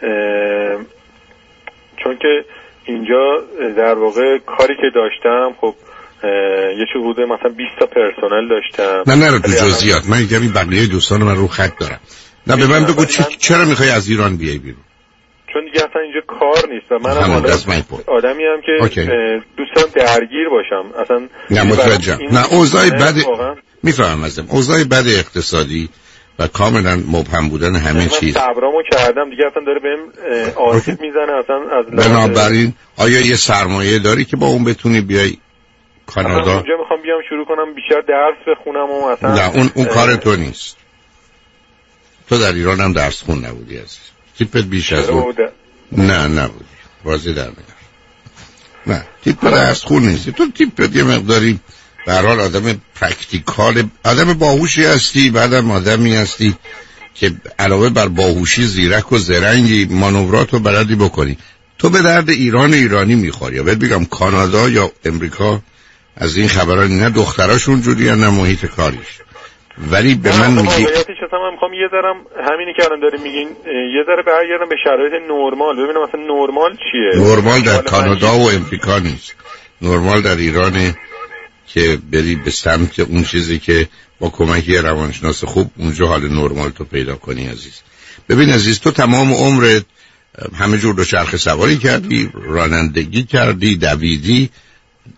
چون که اینجا در واقع کاری که داشتم، خب یه چه بوده مثلا بیست تا پرسنل داشتم. نه نه رو تو جزئیات، من یه بقیه دوستان من رو خط دارم. نه به من بگو چ... چرا میخوای از ایران بیای بیرون؟ چون دیگه اصلا اینجا کار نیست و من هم آدمی هم که دوست دارم درگیر باشم اصلا. نه متوجهم. نه اوضاع بد میفهمم ازم، اوضاع بد اقتصادی و کاملا مبهم بودن همه چیز. من صبرامو کردم دیگه، اصلا داره بهم آسیب میزنه اصلا. از بنابراین آیا یه سرمایه داری که با اون بتونی بیای کانادا؟ اونجا میخوام بیام شروع کنم بیشتر درس بخونم و مثلا. نه اون اون کار تو نیست. تو در ایران هم درس خون نبودی عزیز. تیپت بیش از اون. نه نبودی. واضح در میاد. نه تیپ درس خون نیستی. تو تیپت یه مقداری به هر حال آدم پرکتیکال، آدم باهوشی هستی، بعدم آدمی هستی که علاوه بر باهوشی زیرک و زرنگی، مانوراتو بلدی بکنی. تو به درد ایران ایرانی میخوری. یا بهت بگم کانادا یا امریکا از این خبرها نه دختراشون جوری نه محیط کاریش. ولی به من میگی واقعیتش اصلا من میخوام یه ذره همینی که الان داریم میگین یه ذره برگردم به شرایط نرمال، ببینم مثلا نرمال چیه. نرمال در کانادا و امریکا نیست، نرمال در ایرانه که بری به سمت اون چیزی که با کمک یه روانشناس خوب اونجا حال نرمال تو پیدا کنی عزیز. ببین عزیز، تو تمام عمرت همه جور دوچرخه سواری کردی، رانندگی کردی، دویدی،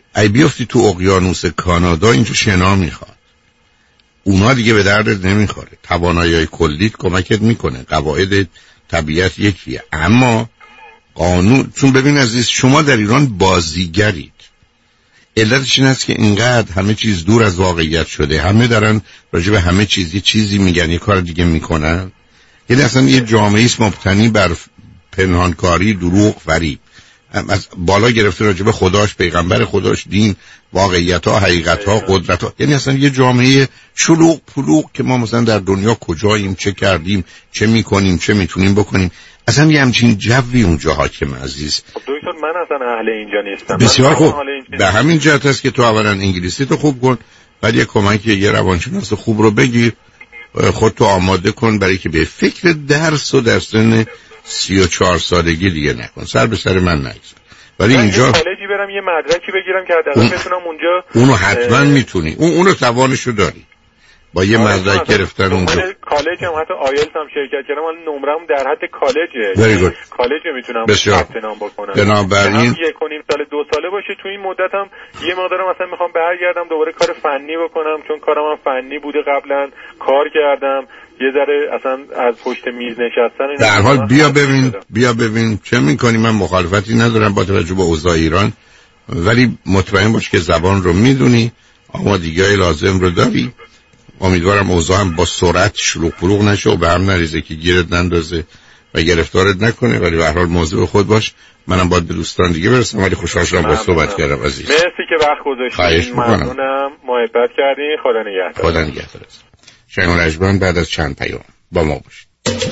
ای بیفتی تو اقیانوس کانادا، اینجا شنا میخواد، اونا دیگه به دردت نمیخوره. توانایی کلیت کمکت میکنه، قواعد طبیعت یکیه، اما قانون، چون ببین عزیز، شما در ایران بازیگرید. علتش این است که اینقدر همه چیز دور از واقعیت شده، همه دارن راجع به همه چیزی چیزی میگن، یه کار دیگه میکنن. یعنی اصلا یه جامعه است مبتنی بر پنهانکاری، دروغ، فریب، از بالا گرفته راجع به خداش، پیغمبر خداش، دین، واقعیت ها، حقیقت ها، قدرت ها. یعنی اصلا یه جامعه شلوغ پلوغ که ما مثلا در دنیا کجاییم، چه کردیم، چه میکنیم، چه میتونیم بکنیم. اصلا یه همچین جوی اونجا حاکم عزیز. دکتر من اصلا اهل اینجا نیستم. بسیار خوب. به همین جهت است که تو اولا انگلیسی تو خوب کن، بعد یه کمک یه روانشناس خوب رو بگیر، خودتو آماده کن برای که به فکر درس و در سن سی و چهار سالگی دیگه نکن. سر به سر من نگذار. ولی اینجا کالجی برم یه مدرکی بگیرم که حداقل اون... بتونم اونجا. اونو حتما اه... میتونی. اون اونو توانشو داری. با یه مدرک گرفتن اونجا. کالج هم حتی آیلتس هم شرکت کردم، ولی نمرم در حد کالجه. کالج میتونم ثبت نام بکنم. بنابراین یک و نیم سال دو ساله باشه. تو این مدتم یه مقدارم مثلا میخوام برگردم دوباره کار فنی بکنم، چون کارم هم فنی بوده، قبلا کار کردم، یه ذره اصلا از پشت میز نشستن. در حال بیا ببین شدم. بیا ببین چه میکنی. من مخالفتی ندارم با توجه به اوضاع ایران، ولی مطمئن باش که زبان رو میدونی، آمادگی‌های لازم رو داری. امیدوارم اوضاع هم با سرعت شلوغ پلوغ نشه و به هم نریزه که گیرت نندازه و گرفتارت نکنه، ولی به هر حال مواظب خود باش. منم باید به دوستان دیگه برسم، ولی خوشحال شدم با صحبت کردم عزیز. مرسی که وقت گذاشتید. ممنونم، محبت کردین. خدا نگهدار. خدا نگهدار. شنگ رجبان بعد از چند پیام با ما باشید.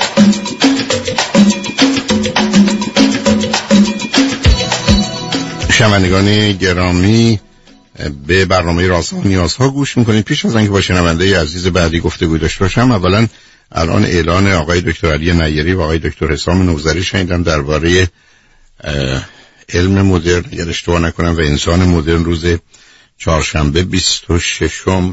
شنوندگان گرامی، به برنامه رازها و نیازها گوش میکنید. پیش از اینکه با شنونده عزیز بعدی گفتگو داشته باشم، اولا الان اعلان آقای دکتر علی نیری و آقای دکتر حسام نوذری شنیدم درباره علم مدرن، اگر اشتباه نکنم، و انسان مدرن روز چهارشنبه بیست و ششم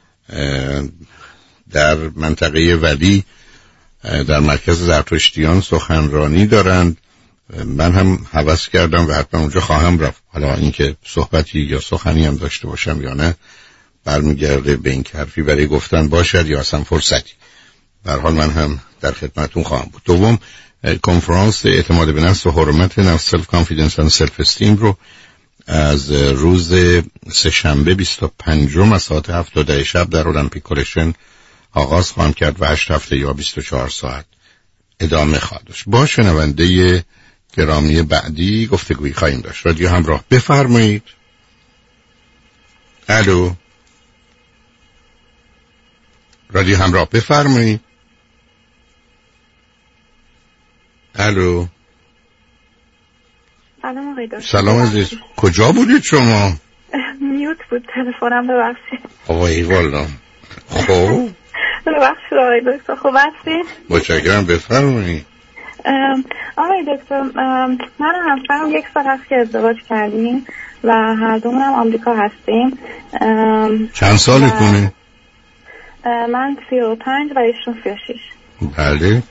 در منطقه ولی در مرکز زرتشتیان سخنرانی دارند. من هم هوس کردم و حتما اونجا خواهم رفت. حالا اینکه صحبتی یا سخنی هم داشته باشم یا نه برمیگرده به این حرفی برای گفتن باشد یا اصلا فرصتی. به هر حال من هم در خدمتتون خواهم بود. دوم، کنفرانس اعتماد به نفس و حرمت نفس، سلف کانفیدنس و سلف استیم رو از روز سه‌شنبه بیست و پنجم از ساعت هفت تا ده شب در المپیک کلکشن آغاز خواهم کرد و هشت هفته یا بیست و چهار ساعت ادامه خواهد داشت. با شنونده گرامی بعدی گفتگویی خواهیم داشت. رادیو همراه، بفرمایید. الو، رادیو همراه، بفرمایید. الو. سلام آقای دکتر. سلام عزیز، کجا بودید شما؟ میوت بود تلفنم، ببخشید. آقای والا. خب ببخشید آقای دکتر، خوب هستید؟ متشکرم، بفرمایید. آقای دکتر، من و همسرم یک سال هست که ازدواج کردیم و هر دومون هم آمریکا هستیم. چند سالتونه؟ من سی و پنج و ایشون سی و شش. بله.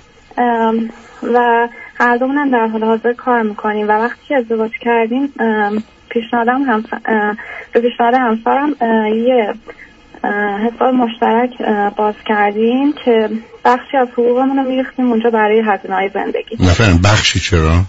و هر دومون هم در حال حاضر کار میکنیم و وقتی که ازدواج کردیم پیشنهادم همسر به پیشنهاد همسرم یه حساب مشترک باز کردیم که بخشی از حقوقمون رو میریختیم اونجا برای هزینه‌های زندگی. نفرم بخشی چرا؟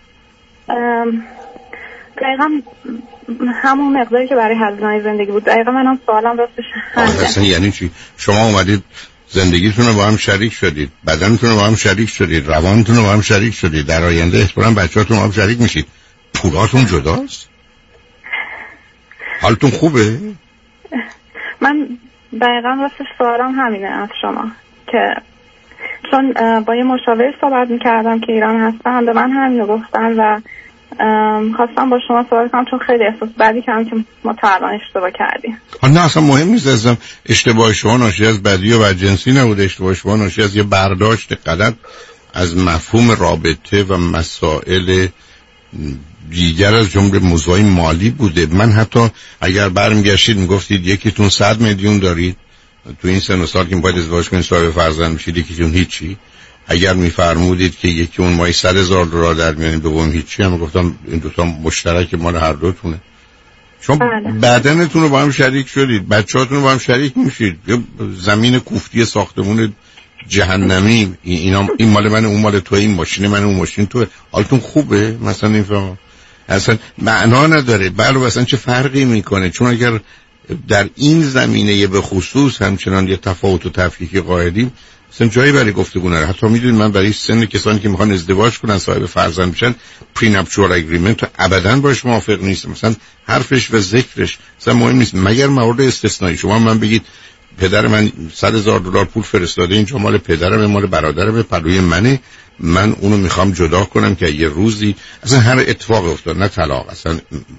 دقیقا همون مقداری که برای هزینه‌های زندگی بود. دقیقا منم سوالم راستش همینه. اصلا یعنی چی؟ شما اومدید زندگیتون رو با هم شریک شدید، بدنتون رو با هم شریک شدید، روانتون رو با هم شریک شدید، در آینده احتمالاً بچه‌هاتون با هم شریک میشید، پولاتون جداست؟ حالتون خوبه؟ من دقیقا راستش سوالم همینه از شما، که چون با یه مشاور صحبت میکردم که ایران هستن، به من همینو گفتن و خواستم با شما صحبت کنم چون خیلی احساس بدی کردم که ما تا الان اشتباه کردیم. نه اصلا مهم نیست عزیزم، اشتباه شما ناشی از بدی و بدجنسی نبوده، اشتباه شما ناشی از یه برداشت غلط از مفهوم رابطه و مسائل دیگر از جمله موضوعی مالی بوده. من حتی اگر برمیگشتید میگفتید یکیتون صد میلیون دارید تو این سن و سال که باید ازدواج کنید صاحب فرزند میشید، یکیتون هیچی. اگر میفرمودید که یکی اون ماهی صد هزار دلار در میانیم دوم هیچی، هم گفتم این دوتا مشترک مال هر دوتونه. شما بدنتون رو با هم شریک شدید، بچه‌هاتون رو با هم شریک میشید، یا زمین کوفتی ساختمون جهنمی، اینا این مال من اون مال تو، این ماشین من اون ماشین تو، حالتون خوبه مثلا؟ این فهم اصلا معنا نداره. بله اصلا چه فرقی میکنه؟ چون اگر در این زمینه به خصوص همچنان یه تفاوت و تفکیک قائلیم، اصلا جایی برای گفتگو نداره. حتی میدونید من برای سن کسانی که میخوان ازدواج کنن، صاحب فرزند بشن، پرینپچوال اگریمنت ابدا باش موافق نیست. مثلا حرفش و ذکرش مثلا مهم نیست، مگر مورد استثنایی. شما من بگید پدر من صد هزار دلار پول فرستاده، اینجا مال پدرم، مال برادرم، پلوی منه، من اونو میخوام جدا کنم که یه روزی اصلا هر اتفاق افتاد، نه طلاق، اصلا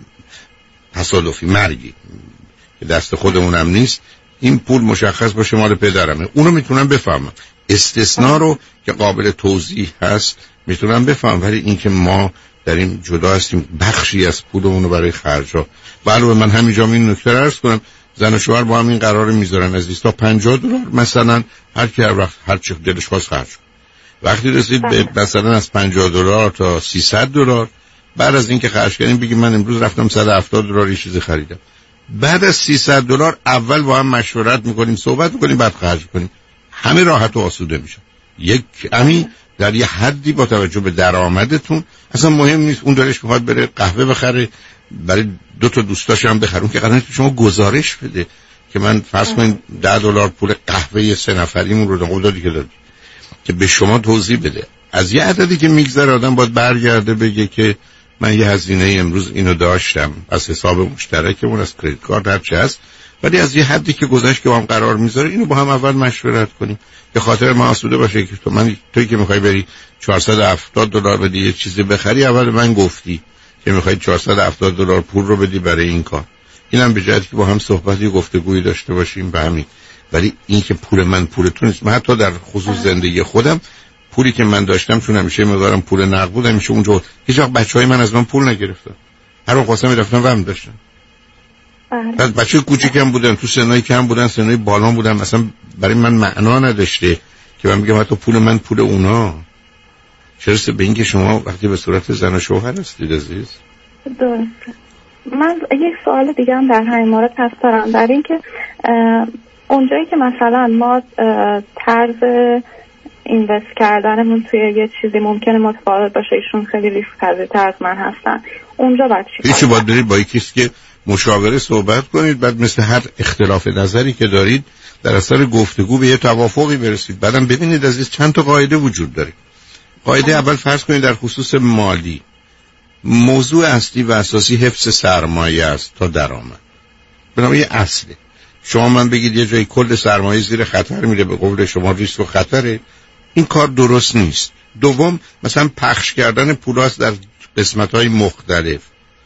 تصادفی مرگی که دست خودمونم نیست، این پول مشخص باشه مال پدرمه، اونو میتونم بفهمم. استثناء رو که قابل توضیح هست میتونم بفهم، ولی این که ما داریم جدا هستیم بخشی از پولمون رو برای خرجا. علاوه من همینجا این نکته رو عرض کنم، زن و شوهر با هم این قرار میذارن از تا پنجاه دلار مثلا هر کی هر وقت هر چی دلش خواست خرج. وقتی رسید به مثلا از پنجاه دلار تا سیصد دلار، بعد از اینکه خرج کردیم بگیم من امروز رفتم صد و هفتاد دلار یه چیزی خریدم، بعد از سیصد دلار اول با هم مشورت میکنیم، صحبت میکنیم، بعد خرج کنیم. همه راحت و آسوده میشن. یک کمی در یه حدی با توجه به درآمدتون، اصلا مهم نیست اون دلش میخواد بره قهوه بخره، برای دو تا دوستاش هم بخرون که قراره شما گزارش بده که من فرض کنید ده دلار پول قهوه سه نفریمون رو قول دادی که دادی که به شما توضیح بده. از یه عددی که میگذره آدم باید برگرده بگه که من یه هزینه امروز اینو داشتم از حساب مشترکمون، از کریدیت کارت هر چه هست، ولی از یه حدی که گذشت که با هم قرار میذاره اینو با هم اول مشورت کنیم به خاطر ما آسوده باشه که تو من توی که میخوای بری چهارصد و هفتاد دلار بدی یه چیزی بخری، اول من گفتی که میخوای چهارصد و هفتاد دلار پول رو بدی برای این کار. اینم به جهتی که با هم صحبتی و گفتگویی داشته باشیم به همین. ولی این که پول من پول تو نیست. من حتی در خصوص زندگی خودم پولی که من داشتم چون همیشه مقدارم پول نقد بود، همیشه اونجا هیچ وقت بچهای من از من پول نگرفتن، هر وقت خواستم میرفتم وام داشتن. بعد بچه کوچیکم بودن، تو سنای کم بودن، سنای بالا بودن، مثلا برای من معنا نداشته که من بگم حتی پول من پول اونا. چرا به اینکه شما وقتی به صورت زن و شوهر هستید عزیز؟ درسته. من یک سوال دیگه هم در همین مورد هست دارم، در این که اونجایی که مثلا ما طرز اینوست کردنمون توی یه چیزی ممکنه متفاوت باشه، ایشون خیلی ریسک پذیرتر از من هستن، اونجا باید چی هیچی باید برید با یکی که مشاوره صحبت کنید، بعد مثل هر اختلاف نظری که دارید در اثر گفتگو به یه توافقی برسید. بعدم ببینید عزیز چند تا قاعده وجود داره. قاعده اول فرض کنید در خصوص مالی موضوع اصلی و اساسی حفظ سرمایه است تا درآمد. بنابراین یه اصله. شما من بگید یه جایی کل سرمایه زیر خطر میره، به قول شما ریسک و خطره، این کار درست نیست. دوم مثلا پخش کردن پولاست در قسمت‌های مختلف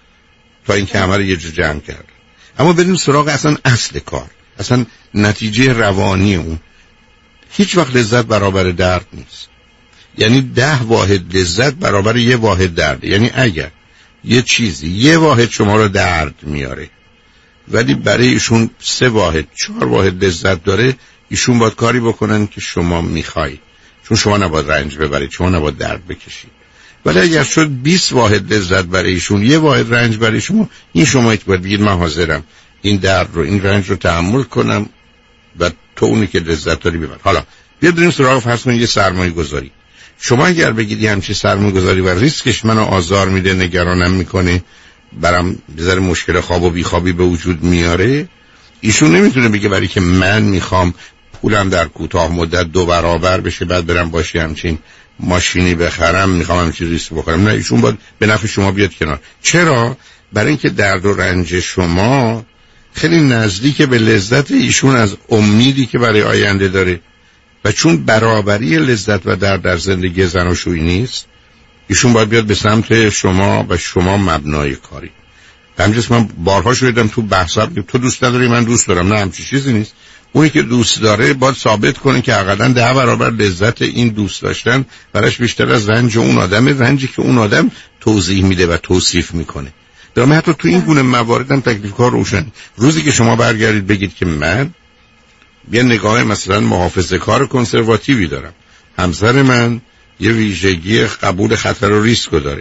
تا اینکه همه رو یه جا جمع کرد. اما بریم سراغ اصلا اصل کار، اصلا نتیجه روانی اون. هیچ وقت لذت برابر درد نیست. یعنی ده واحد لذت برابر یه واحد درد. یعنی اگر یه چیزی یه واحد شما رو درد میاره ولی برای ایشون سه واحد چهار واحد لذت داره، ایشون باید کاری بکنن که شما میخواید، چون شما نباید رنج ببرید، شما نباید درد بکشید. ولی اگر شد بیست واحد لذت برای ایشون یه واحد رنج برای شما، این شما باید بگید من حاضرم این درد رو این رنج رو تحمل کنم و تو اونی که لذت داری ببر. حالا بیا بریم سراغ فرض کنید یه سرمایه گذاری. شما اگر بگید یه همچین سرمایه گذاری و ریسکش منو آزار میده، نگرانم میکنه، برام بذاره مشکل خواب و بیخوابی به وجود میاره، ایشون نمیتونه بگه برای که من میخوام پولم در کوتاه مدت دو برابر بشه بعد برم باشی همچین ماشینی بخرم، میخوام همچین ریسک بخورم. نه، ایشون باید به نفع شما بیاد کنار. چرا؟ برای اینکه درد و رنج شما خیلی نزدیک به لذت ایشون از امیدی که برای آینده داره و چون برابری لذت و درد در زندگی زناشویی نیست، ایشون باید بیاد به سمت شما و شما مبنای کاری. همینجاست من بارها شدیدم تو بحثا تو دوست نداری من دوست دارم، نه همچین چیزی نیست. اونی که دوست داره باید ثابت کنه که حداقل ده برابر لذت این دوست داشتن براش بیشتر از رنج اون آدم، رنجی که اون آدم توضیح میده و توصیف میکنه. درم حتی تو این گونه موارد هم تکلیف کار روشن. روزی که شما برگردید بگید که من یه نگاه مثلا محافظه کار کنسرواتیوی دارم، همسر من یه ویژگی قبول خطر و ریسک داره،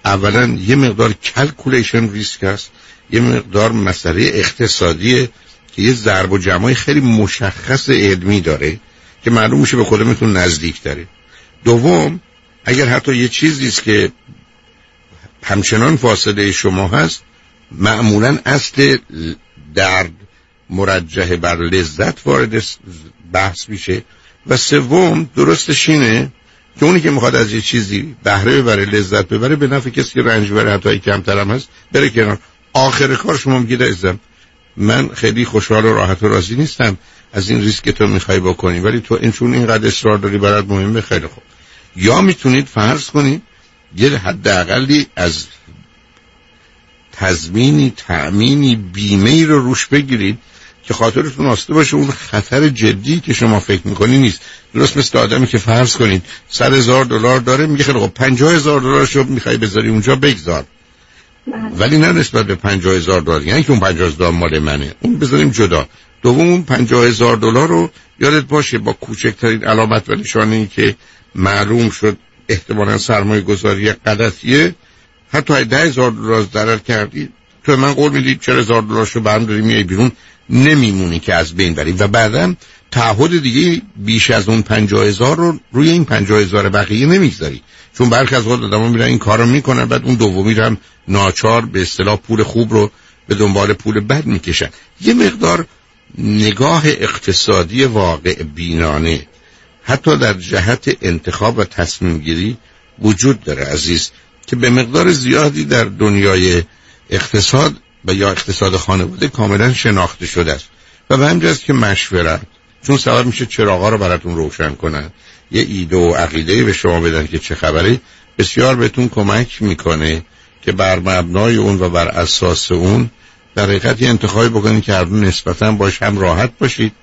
اولا یه مقدار کلکولیشن ریسک هست، یه مقدار مسئله اقتصادیه که یه ضرب و جمعای خیلی مشخص علمی داره که معلوم میشه به خودمون نزدیک داره. دوم، اگر حتی یه چیزیست که همچنان فاصله شما هست، معمولاً اصل درد مرجح بر لذت وارد بحث میشه. و سوم، درستش اینه که اونی که میخواد از یه چیزی بهره ببره، لذت ببره، به نفع کسی که رنج بره حتی کمتر هم هست بره کنار. آخر کار شما میگید عزیزم من خیلی خوشحال و راحت و راضی نیستم از این ریسک که تو میخوای بکنی، ولی تو این چون اینقدر اصرار داری برات مهمه، خیلی خوب. یا میتونید فرض کنید یه حداقلی از تضمینی، تأمینی، بیمه‌ای رو روش بگیرید که خاطرتون آسوده باشه اون خطر جدی که شما فکر میکنی نیست. درست مثل آدمی که فرض کنید صد هزار دلار داره، میگه خیلی خب پنجاه هزار دلارشو میخوای بذاری اونجا بگذار، ولی نه نسبت به پنجاه هزار دلار، یعنی که اون پنجاه هزار دلار مال منه، اون بذاریم جدا. دوم، اون پنجاه هزار دلار رو یادت باشه با کوچکترین علامت و نشانه‌ای که معلوم شد احتمالاً سرمایه گذاری غلطیه، حتی ده هزار دلار ضرر کردی، تو من قول میدی چهل هزار دلارشو برام داری میای بیرون، نمیمونی که از بین بری و بعدم تعهد دیگه بیش از اون پنجاه هزار رو روی این پنجاه هزار بقیه نمیگذاری، چون برخی از وقت آدم‌ها میرن این کارو میکنن بعد اون دومی رو هم ناچار به اصطلاح پول خوب رو به دنبال پول بد میکشن. یه مقدار نگاه اقتصادی واقع بینانه حتی در جهت انتخاب و تصمیم گیری وجود داره عزیز، که به مقدار زیادی در دنیای اقتصاد و یا اقتصاد خانواده کاملا شناخته شده است و به همین جاست که مشورت، چون سبب میشه چراغا رو براتون روشن کنن، یه ایده و عقیده به شما بدن که چه خبره، بسیار بهتون کمک میکنه که بر مبنای اون و بر اساس اون در حقیقت یه انتخابی بکنید که هر دو نسبتاً باش هم راحت باشید،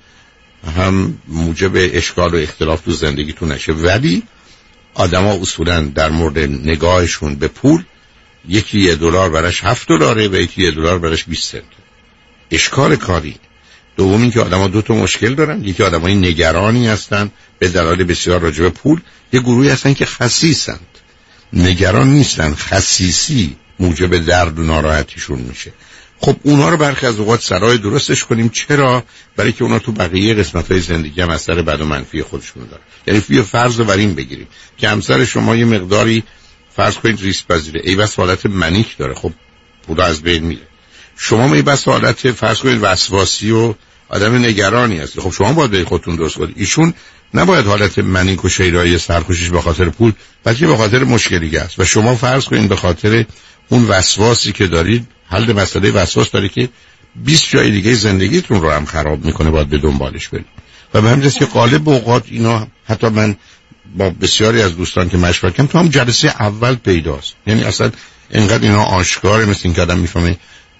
هم موجب اشکال و اختلاف تو زندگیتون نشه. ولی آدما اصولاً در مورد نگاهشون به پول، یکی یه دلار براش هفت دلاره و یکی یه دلار براش بیست سنت. اشکال کاری. دوم این که آدما دو تا مشکل دارن، یکی آدمای نگرانی هستن به دلایل بسیار راجع به پول، یه گروهی هستن که خسیسند، نگران نیستن، خسیسی موجب درد و ناراحتیشون میشه. خب اونا رو برخی از اوقات سرای درستش کنیم. چرا؟ برای که اونا تو بقیه قسمت‌های زندگی هم اثر بد و منفی خودشون دارن. یعنی فی فرض رو بر این بگیریم که همسر شما یه مقداری فرض کنید ریسک پذیره، ای بس حالت منیک داره، خب پول از بین میره. شما می بس حالت فرض کنید وسواسی و آدم نگرانی هست، خب شما باید به خودتون درست کنید. ایشون نباید حالت منیک و شیرایی سرخوشیش به خاطر پول، بلکه به خاطر مشکلی است و شما فرض کنید به خاطر اون وسواسی که دارید، حل مسئله وسواس داره که بیست جای دیگه زندگیتون رو هم خراب میکنه، باید به دنبالش برید. و به همین جاست که غالب اوقات اینا، حتی من با بسیاری از دوستان که مشورت کردم، تو هم جلسه اول پیداست. یعنی اصلا اینقدر اینا آشکاره، مثل این که آدم میفهمه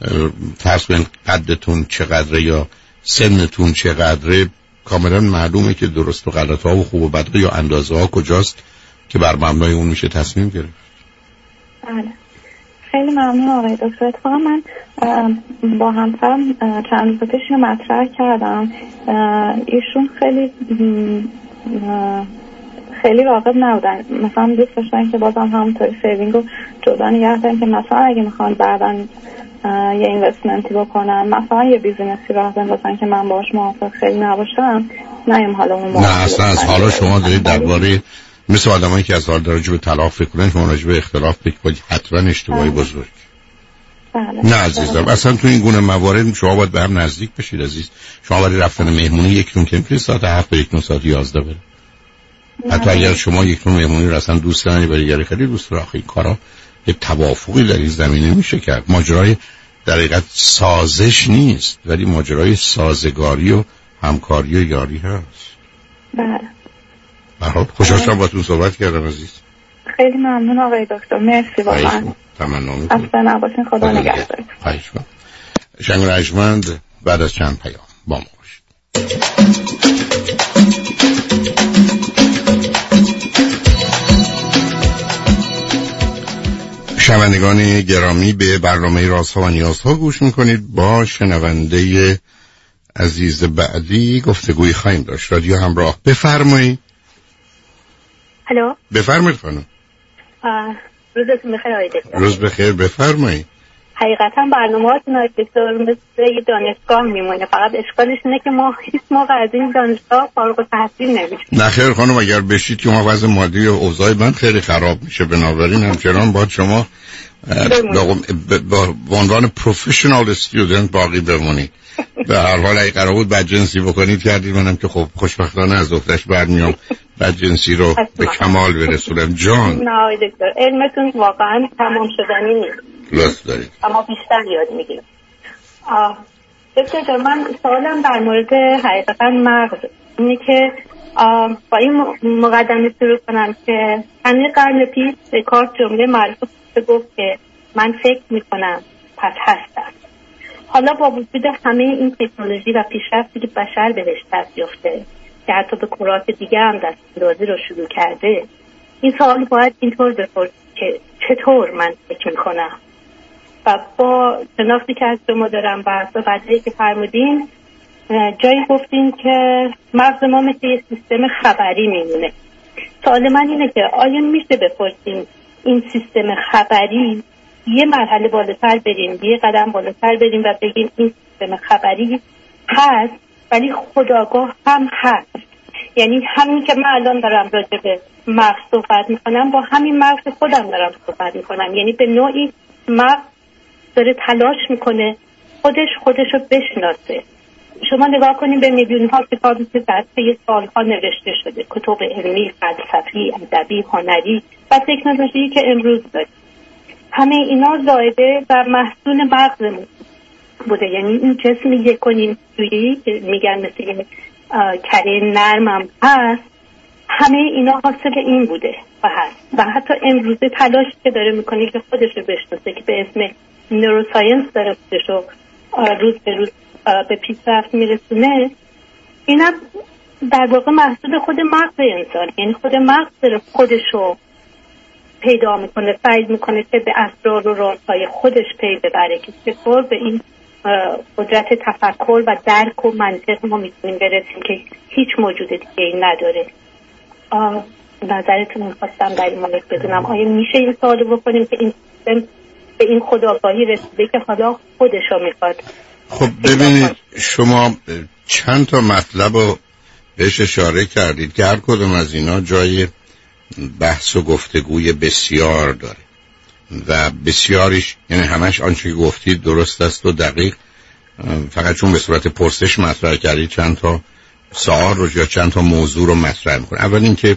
فرض کنید قدتون چقدره یا سنتون چقدره، کاملا معلومه که درست و غلط ها و خوب و بد یا اندازه ها کجاست که بر مبنای اون میشه تصمیم گرفت. بله خیلی ممنون آقای دکتر. اتفاقا من با همسرم چند روز پیش اینو مطرح کردم، ایشون خیلی خیلی راغب نبودن، مثلا دوست داشتن که بازم همونطوری سیوینگ رو جدا نگه دارن که مثلا اگه میخوان بعداً یه اینوستمنتی بکنن، مثلا یه بیزینسی راه بندازن که من باهاش موافق خیلی نباشم، نیم حالا اون نه اصلا از حالا شما دارید درباره مثل آدمایی که از حال راجع به طلاق فکر کنن، شما راجع به اختلاف فکر کنید، حتما اشتباهی بزرگ. بله. نه عزیزم، اصلا تو این گونه موارد شما باید به هم نزدیک بشید عزیز. شما برای رفتن مهمونی یکتون که میتونید ساعت هفت یک نه ساعت یازده بره. حتی اگر شما یکتون مهمونی رو اصلا دوست نداری برای دیگری خیلی دوست داره، آخه کارا یه توافقی در این زمینه میشه کرد. ماجرای در حقیقت سازش نیست، ولی ماجرای سازگاری و همکاری و یاری هست. بله. برای خوشحال شدم باهاتون صحبت کردم عزیز. خیلی ممنون آقای دکتر، مرسی واقعا. تمنا می‌کنم. اصلا نباشین، خدا نگهدار. خواهش می‌کنم. شنگ رجمند بعد از چند پیام با ما باشید. شنوندگان گرامی، به برنامه رازها و نیازها گوش میکنید. با شنونده عزیز بعدی گفتگوی خواهیم داشت. رادیو همراه، بفرمایید. الو، بفرمایید خانم. روزتون بخیر آقای دکتر. روز بخیر، بفرمایید. حقیقتا برنامه‌هاتون آقای دکتر مثل یه دانشگاه میمونه، فقط اشکالش اینه که ما هیچ موقع از این دانشگاه فارغ التحصیل نمیشیم. نه خیر خانم، اگر بشید که ما وضع مادی و اوضاع من خیلی خراب میشه، بنابراین همچنان باید شما با عنوان پروفشنال استودنت باقی بمونید. به هر حال اگه قرار بود بدجنسی بکنید کردید، منم که خب خوشبختانه از دخترش برمیام بدجنسی رو به کمال برسونم. جان نه آقای دکتر، علمتون واقعا تمام شدنی نیست. لطف دارید. اما بیشتر یاد میگیرم. دکتر من سوالم در مورد حقیقتا مغز اینه که با این مقدمه شروع کنم که چند قرن پیش دکارت جمله معروف گفت که من فکر میکنم پس هستم. حالا با وجود همه این تکنولوژی و پیشرفتی که بشر بهش دست یافته که حتی به کرات دیگه هم دستاندازی رو شروع کرده، این سوال باید اینطور بپرسید که چطور من فکر میکنم. و با شناختی که از شما دارم و صحبتایی که فرمودین، جایی گفتین که مغز ما مثل یه سیستم خبری میمونه. سوال من اینه که آیا میشه بپرسیم این سیستم خبری یه مرحله بالاتر بریم، یه قدم بالاتر بریم و بگیم این سیستم خبری هست ولی خودآگاه هم هست؟ یعنی همین که من الان دارم راجع به مغز صحبت میکنم، با همین مغز خودم دارم صحبت میکنم. یعنی به نوعی مغز داره تلاش میکنه خودش خودش رو بشناسه. شما نگاه کنید به میلیون ها کتابی که در طی سالها نوشته شده، کتب علمی، فلسفی، ادبی، هنری و تکنولوژی که امروز داریم، همه اینا زایده و محصول مغزمون بوده. یعنی این جسم یک و نیم سویی که میگن مثل یه کره نرم هم هست، همه اینا حاصل این بوده و هست. و حتی امروزه تلاشی که داره میکنه که خودش رو بشناسه که به اسم نوروساینس داره خودش رو روز به روز به پیشرفت میرسونه، اینم در واقع محصول خود مغز انسان. یعنی خود مغز داره خودش رو پیدا میکنه، سعی میکنه که به اسرار و رازهای خودش پی ببره که چطور به این قدرت تفکر و درک و منطق ما میتونیم برسیم که هیچ موجود دیگه این نداره. نظرتون میخواستم در این مورد بدونم، آیا میشه این سوالو بکنیم که این سیستم به این خودآگاهی رسیده که حالا خودشو میخواد؟ خب ببینید، شما چند تا مطلب رو بهش اشاره کردید که هر کدوم از اینا جای بحث و گفتگوی بسیار داره و بسیاریش، یعنی همش آنچه که گفتید درست است و دقیق، فقط چون به صورت پرسش مطرح کردید چند تا سوال رو یا چند تا موضوع رو مطرح میکنه. اول اینکه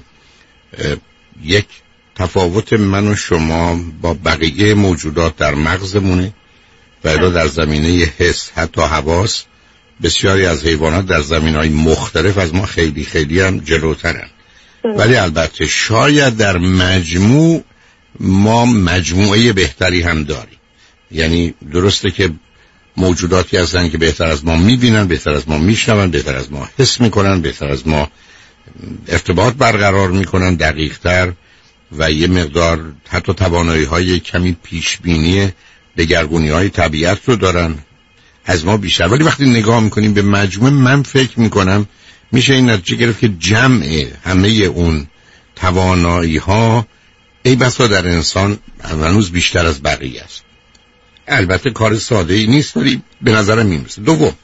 یک تفاوت من و شما با بقیه موجودات در مغزمونه و الا در زمینه حس، حتی حواس بسیاری از حیوانات در زمینه‌های مختلف از ما خیلی خیلی هم جلوترن. ولی البته شاید در مجموع ما مجموعه بهتری هم داریم. یعنی درسته که موجوداتی هستن که بهتر از ما میبینن، بهتر از ما میشنون، بهتر از ما حس میکنن، بهتر از ما ارتباط برقرار میکنن، دقیقتر و یه مقدار حتی توانایی های کمی پیشبینی دگرگونی های طبیعت رو دارن از ما بیشتر. ولی وقتی نگاه میکنیم به مجموع، من فکر میکنم میشه این نتیجه گرفت که جمع همه اون توانایی ها ای بسا در انسان هنوز بیشتر از بقیه است. البته کار ساده ای نیست ولی به نظرم میرسه. دوم،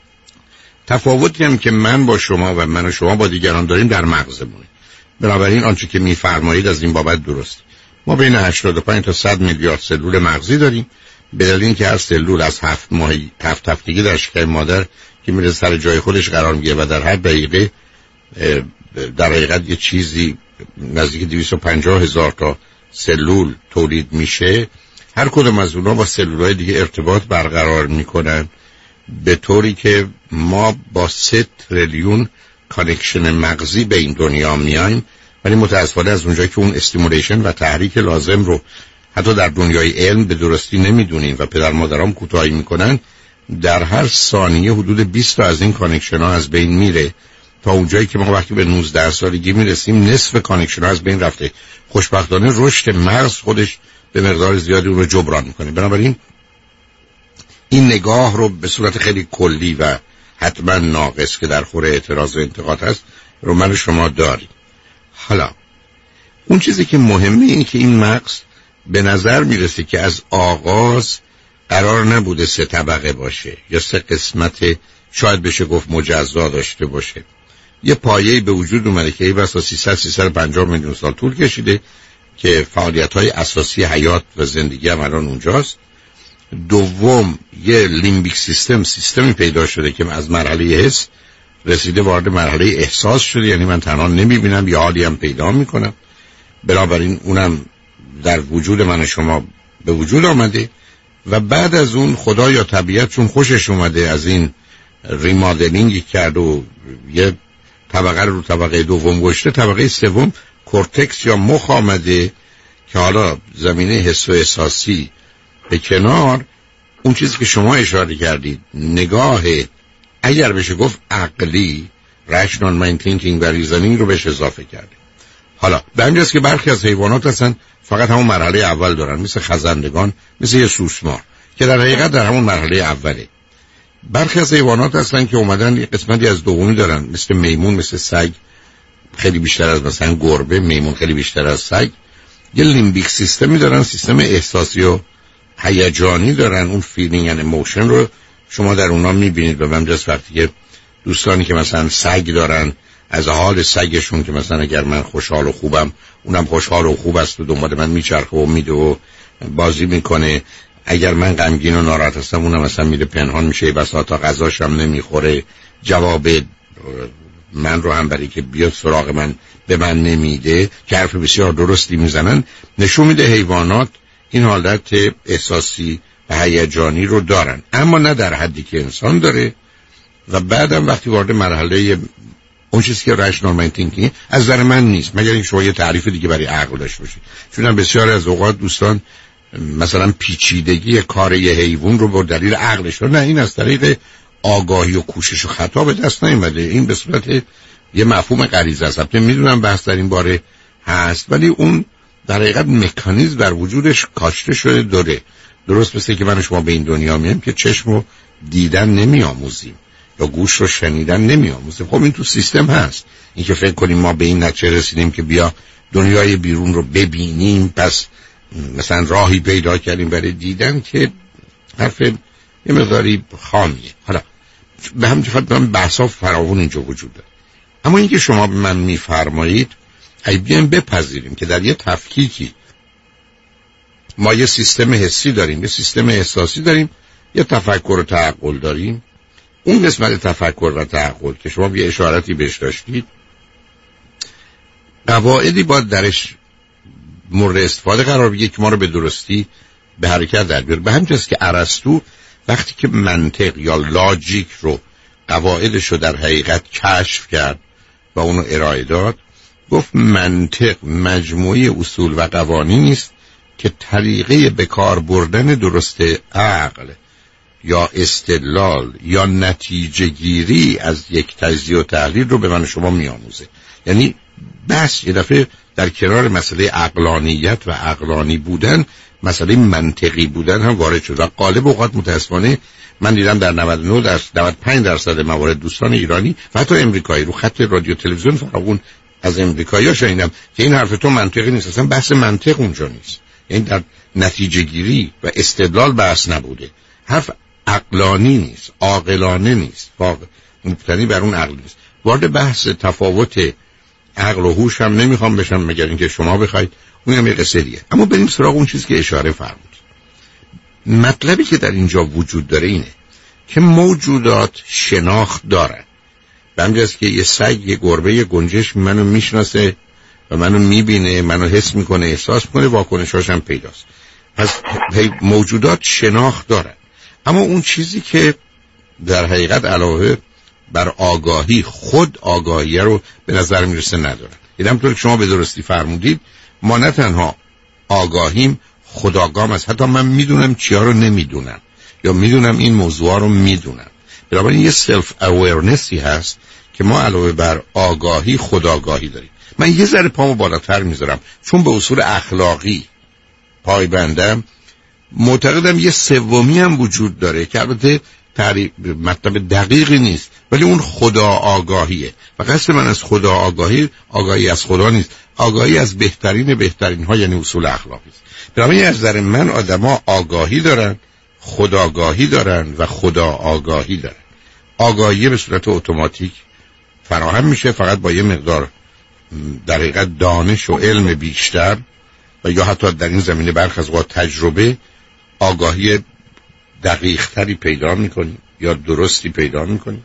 تفاوتی هم که من با شما و من و شما با دیگران داریم در مغزمونه. بنابراین آنچه که میفرمایید از این بابت درست. ما بین هشتاد و پنج تا صد میلیارد سلول مغزی داریم، به دلیل اینکه هر سلول از هفت ماهی هفت هفتگی در شکم مادر که میره سر جای خودش قرار میگیره و در هر دقیقه در حقیقت یه چیزی نزدیک دویست و پنجاه هزار تا سلول تولید میشه. هر کدوم از اونها با سلولهای دیگه ارتباط برقرار میکنن به طوری که ما با سه تریلیون کانکشن مغزی به این دنیا میایم، ولی متاسفانه از اونجایی که اون استیمولیشن و تحریک لازم رو حتی در دنیای علم به درستی نمیدونیم و پدر مادرام کوتاهی میکنن، در هر ثانیه حدود بیست تا از این کانکشن ها از بین میره تا اونجایی که ما وقتی به نوزده سالگی میرسیم نصف کانکشن ها از بین رفته. خوشبختانه رشد مغز خودش به مقدار زیادی اون رو جبران میکنه. بنابراین این نگاه رو به صورت خیلی کلی و حتما ناقص که در خور اعتراض و انتقاد هست رو من و شما داریم. حالا اون چیزی که مهمه اینه که این مغز به نظر میرسه که از آغاز قرار نبوده سه طبقه باشه یا سه قسمت شاید بشه گفت مجزا داشته باشه. یه پایه‌ای به وجود اومده که ای بسا سیصد سیصد و پنجاه میلیون سال طول کشیده که فعالیت‌های اساسی حیات و زندگی هم الان اونجاست. دوم یه لیمبیک سیستم سیستمی پیدا شده که از مرحله حس رسیده وارد مرحله احساس شده، یعنی من تنها نمیبینم یا حالی هم پیدا میکنم، بنابراین اونم در وجود من شما به وجود آمده و بعد از اون خدا یا طبیعت چون خوشش اومده از این ریمادلینگی کرد و یه طبقه رو طبقه دوم گشته، طبقه سوم کورتکس یا مخ آمده که حالا زمینه حس و احساسی به کنار، اون چیزی که شما اشاره کردید نگاه اگر بشه گفت عقلی رشنال مایند تینکینگ و ریزنینگ رو بهش اضافه کرده. حالا به همینجاست که برخی از حیوانات هستن فقط همون مرحله اول دارن، مثل خزندگان، مثل یه سوسمار که در حقیقت در همون مرحله اوله. برخی از حیوانات هستن که اومدن یه قسمتی از دومی دارن، مثل میمون، مثل سگ خیلی بیشتر از مثلا گربه، میمون خیلی بیشتر از سگ. یه لیمبیک سیستمی دارن، سیستم احساسی و هیجانی دارن، اون فیلینگ اند ایموشن رو شما در اونا میبینید. و من جز وقتی که دوستانی که مثلا سگ دارن از حال سگشون که مثلا اگر من خوشحال و خوبم اونم خوشحال و خوب است و دنبال من میچرخه و میده و بازی میکنه، اگر من غمگین و ناراحت هستم اونم مثلا میره پنهان میشه، بسا تا غذاشم نمیخوره، جواب من رو هم برای که بیاد سراغ من به من نمیده، که حرف بسیار درستی میزنن. نشون میده حیوانات این حالت احساسی و هیجانی رو دارن، اما نه در حدی که انسان داره. و بعدم وقتی وارد مرحله اون چیزی که رشنال مایند تینکینگ از نظر من نیست، مگر اینکه شما یه تعریف دیگه برای عقل داشته باشید. چون هم بسیار از اوقات دوستان مثلا پیچیدگی کار یه حیوان رو با دلیل عقلش، نه، این از طریق آگاهی و کوشش و خطا به دست نیامده، این به صورت یه مفهوم غریزه است. البته میدونم بحث در این باره هست، ولی اون در حقیقت مکانیزم در وجودش کاشته شده داره. درست مثل که من و شما به این دنیا میایم که چشم رو دیدن نمیآموزیم یا گوش رو شنیدن نمیآموزیم. خب این تو سیستم هست. این که فکر کنیم ما به این نتیجه رسیدیم که بیا دنیای بیرون رو ببینیم پس مثلا راهی پیدا کردیم برای دیدن، که حرف یه مقداری خامیه. حالا به همین جهت من بحثا فراوون اینجا وجود داره. اما اینکه شما به من میفرمایید ای بیایم بپذیریم که در یه تفکیکی ما یه سیستم حسی داریم، یه سیستم احساسی داریم، یه تفکر و تعقل داریم. اون قسمت تفکر و تعقل که شما یه اشارتی بهش داشتید، قواعدی باید درش مورد استفاده قرار بگیره که ما رو به درستی به حرکت در بیاره. به همین جاست که ارسطو وقتی که منطق یا لاجیک رو قواعدش رو در حقیقت کشف کرد و اونو ارائه داد، گفت منطق مجموعه اصول و قوانینی است که طریقه به کار بردن درست عقل یا استدلال یا نتیجه گیری از یک تجزیه و تحلیل رو به من شما میآموزه. یعنی بس یه دفعه در کنار مسئله عقلانیت و عقلانی بودن، مسئله منطقی بودن هم وارد شد. و غالب اوقات متاسفانه من دیدم در نود و نه درصد نود و پنج درصد موارد دوستان ایرانی و حتی امریکایی رو خط رادیو تلویزیون فراوون از امریکایی‌ها شنیدم که این حرف تو منطقی نیست، اصلا بحث منطق اونجا نیست. یعنی در نتیجه گیری و استدلال بحث نبوده، حرف عقلانی نیست، عاقلانه نیست، واقع مبتنی بر اون عقل نیست. وارد بحث تفاوت عقل و هوش هم نمیخوام بشم مگر اینکه شما بخواید، اون هم یه قصه دیگه. اما بریم سراغ اون چیزی که اشاره فرمود. مطلبی که در اینجا وجود داره اینه که موجودات شناخت دارن. به همین جاست که یه سگ، یه گربه، یه گنجش منو میشناسه و منو میبینه، منو حس میکنه، احساس میکنه، واکنشاش هم پیداست. پس موجودات شناخت دارن. اما اون چیزی که در حقیقت علاوه بر آگاهی، خود آگاهی رو به نظر میرسه ندارن. یعنی همونطور که شما به درستی فرمودید، ما نه تنها آگاهیم، خودآگاهم است. حتی من میدونم چیا رو نمیدونم یا میدونم این موضوع رو میدونم. بنابراین یه سلف اویرنسی هست که ما علاوه بر آگاهی خودآگاهی داریم. من یه ذره پامو بالاتر میذارم چون به اصول اخلاقی پایبندم. معتقدم یه سومی هم وجود داره که البته تعریف مطلب دقیقی نیست، ولی اون خدا آگاهیه و قصد من از خدا آگاهی آگاهی از خدا نیست، آگاهی از بهترین بهترین ها، یعنی اصول اخلاقی است. برای از نظر من آدما آگاهی دارن، خودآگاهی دارن و خدا آگاهی دارن. آگاهی به صورت اتوماتیک فراهم میشه فقط با یه مقدار در حقیقت دانش و علم بیشتر و یا حتی در این زمینه برخی از اوقات تجربه، آگاهی دقیق تری پیدا میکنی یا درستی پیدا میکنی.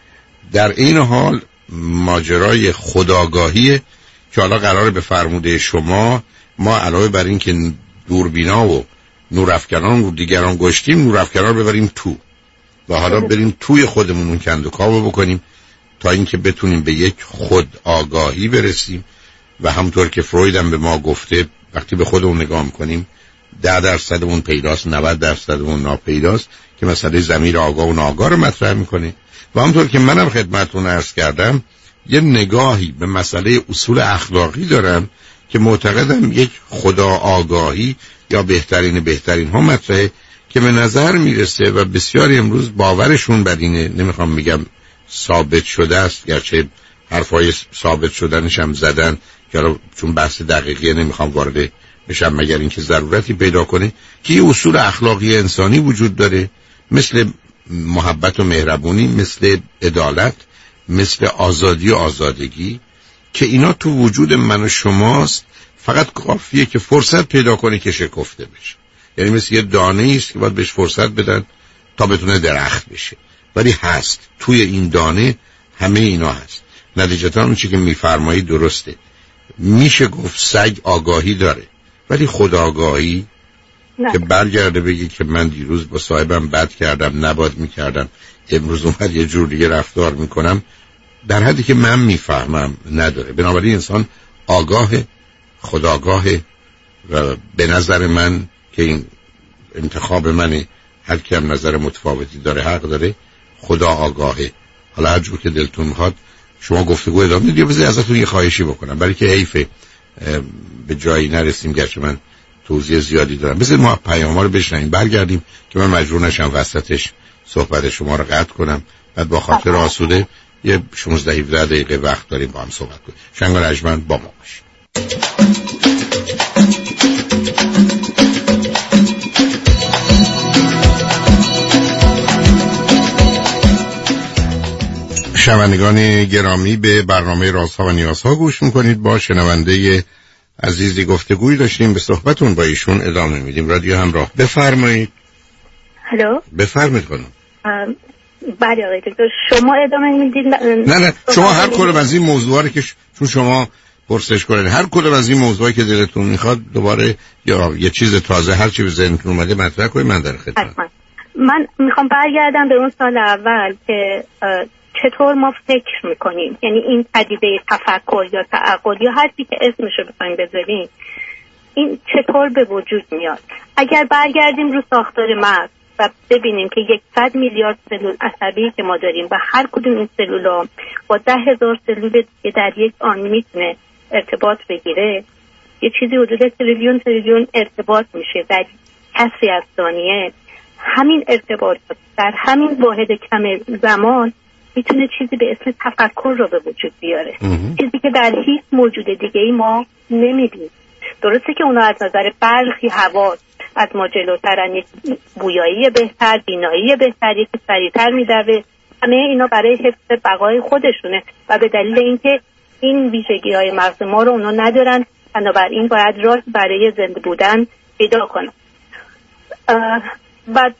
در این حال ماجرای خودآگاهی که حالا قراره به فرموده شما ما علاوه بر این که دوربینا و نورافکنان و دیگران گشتیم، نورافکنان رو ببریم تو و حالا بریم توی خودمون اون کندوکاو بکنیم تا اینکه بتونیم به یک خود آگاهی برسیم. و همونطور که فروید هم به ما گفته وقتی به خودمون نگاه میکنیم ده درصد اون پیداست، نود درصد اون ناپیداست، که مسئله ضمیر آگاه و ناآگاه رو مطرح میکنه. و همونطور که منم خدمتتون عرض کردم یه نگاهی به مسئله اصول اخلاقی دارم که معتقدم یک خدا آگاهی یا بهترین بهترین ها مطرحه که به نظر میرسه و بسیاری امروز باورشون بر اینه، نمیخوام میگم ثابت شده است، گرچه حرفای ثابت شدنش هم زدن که چون بحث دقیقیه نمیخوام وارد بشم مگر اینکه ضرورتی پیدا کنه، که یه اصول اخلاقی انسانی وجود داره مثل محبت و مهربونی، مثل عدالت، مثل آزادی و آزادگی، که اینا تو وجود من و شماست، فقط کافیه که فرصت پیدا کنه که شکفته بشه. یعنی مثل یه دانه است که باید بهش فرصت بدن تا بتونه درخت بشه، ولی هست توی این دانه همه اینا هست. نتیجتا اون چی که میفرمایی درسته، میشه گفت سگ آگاهی داره ولی خودآگاهی که برگرده بگی که من دیروز با صاحبم بد کردم، نباید میکردم، امروز اومد یه جور دیگه رفتار میکنم، در حدی که من میفهمم نداره. بنابراین انسان آگاه، خودآگاهه و به نظر من که این انتخاب منه، هر کی هم نظر متفاوتی داره حق داره، خدا آگاهه. حالا هر جور که دلتون میخواد شما گفتگو ادامه بدید. بذارید ازتون یه خواهشی بکنم برای که حیفه به جایی نرسیم، گرچه من توضیح زیادی دارم. بذارید ما پیام‌ها رو بشنویم برگردیم که من مجبور نشم وسطش صحبت شما رو قطع کنم، بعد با خاطر آسوده یه شانزده هفده دقیقه وقت داریم با هم صحبت کنیم. شنگ و رجمن با ما باشید. شنوندگان گرامی به برنامه رازها و نیازها گوش میکنید. با شنونده عزیزی گفتگوی داشتیم، به صحبتون با ایشون ادامه میدیم. رادیو همراه، بفرمایید. الو، بفرمایید خانم. بله آقای دکتر، شما ادامه میدید؟ نه نه شما هر کدوم از این موضوعا که چون شما پرسش کنید، هر کدوم از این موضوعی که دلتون میخواد دوباره یا یه چیز تازه هر چی به ذهنتون اومده مطرح کنید، من در خدمت. من میخوام برگردم به اون سال اول که چطور ما فکر میکنیم، یعنی این پدیده تفکر یا تعقل یا هر چی که اسمشو بخوایم بذاریم، این چطور به وجود میاد. اگر برگردیم رو ساختار مغز و ببینیم که صد میلیارد سلول عصبی که ما داریم و هر کدوم این سلولا با ده هزار سلول که در یک آن میتونه ارتباط بگیره، یه چیزی حدود تریلیون تریلیون ارتباط میشه در کسری از ثانیه. همین ارتباط در همین واحد کم زمان میتونه چیزی به اسم تفکر رو به وجود بیاره، چیزی که در هیچ موجود دیگه ای ما نمیبینیم. درسته که اونا از نظر برخی حواس از ما جلوترن، یک بویایی بهتر، بینایی بهتر، یک سریعتر میدوه، همه اینا برای حفظ بقای خودشونه و به دلیل اینکه این ویژگی های مغز ما رو اونا ندارن، بنابراین باید راه برای زنده بودن پیدا کنن. و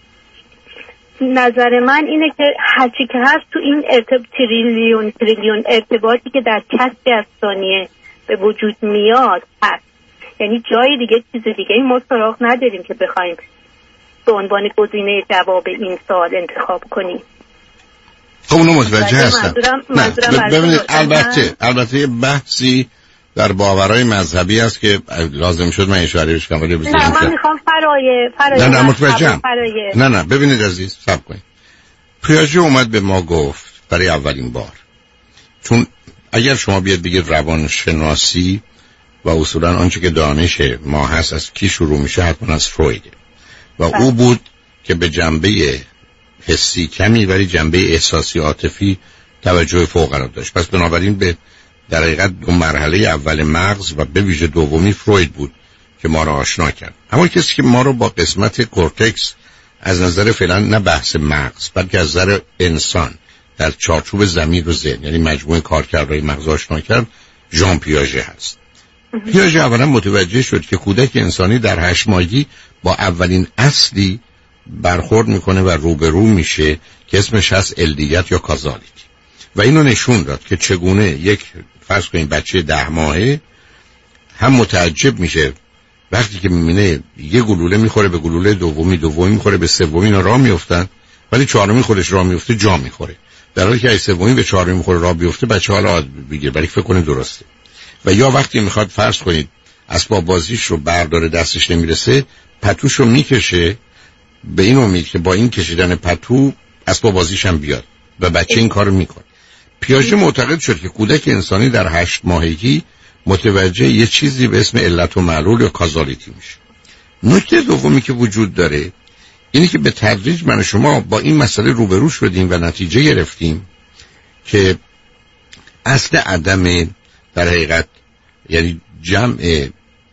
نظر من اینه که هرچی که هست تو این ارتب... تریلیون تریلیون ارتباطی که در کسری از ثانیه به وجود میاد هست، یعنی جای دیگه چیز دیگه ما سراغ نداریم که بخوایم به عنوان گزینه جواب این سوال انتخاب کنیم. خب اونو متوجه هستم. نه ببینید البته البته یه بحثی در باورهای مذهبی است که لازم شد من اشاره بشم ولی بزنم. نه من میخوام فرای فرای نه نه متوجهم. نه نه ببینید عزیز صبر کنید. پیاژه اومد به ما گفت برای اولین بار، چون اگر شما بیاد بگید روانشناسی و اصولا آنچه که دانش ما هست از کی شروع میشه، حتما از فروید و او بود که به جنبه حسی کمی ولی جنبه احساسی عاطفی توجه فوق العاده داشت. پس بنابراین به در حقیقت دو مرحله اول مغز و به ویژه دومی فروید بود که ما را آشنا کرد. اما کسی که ما رو با قسمت کورتکس از نظر فعلا نه بحث مغز بلکه از نظر انسان در چارچوب ضمیر و ذهن یعنی مجموعه کارکردهای مغز آشنا کرد ژان پیاژه هست. پیاژه اولا متوجه شد که کودک انسانی در هشت ماهگی با اولین اصلی برخورد میکنه و روبرو میشه که اسمش هست الدیت یا کازالیتی و اینو نشون داد که چگونه یک فرض کنید بچه ده ماهه هم متعجب میشه وقتی که میبینه یه گلوله میخوره به گلوله دومی دومی میخوره به سومی، اینا راه میافتن ولی چهارمی خودش راه میفته جا میخوره، در حالی که اگه سومی به چهارمی میخوره راه بیفته بچه حالا بگیره ولی فکر کنه درسته. و یا وقتی میخواد فرض کنید اسباب بازیش رو برداره دستش نمیرسه پتوش رو میکشه به این امید که با این کشیدن پتو اسباب بازیش هم بیاد و بچه این کارو میکنه. پیاژه معتقد شد که کودک انسانی در هشت ماهگی متوجه یه چیزی به اسم علت و معلول یا کازالیتی میشه. نکته دومی که وجود داره اینی که به تدریج من و شما با این مسئله روبرو شدیم و نتیجه گرفتیم که اصل عدم در حقیقت یعنی جمع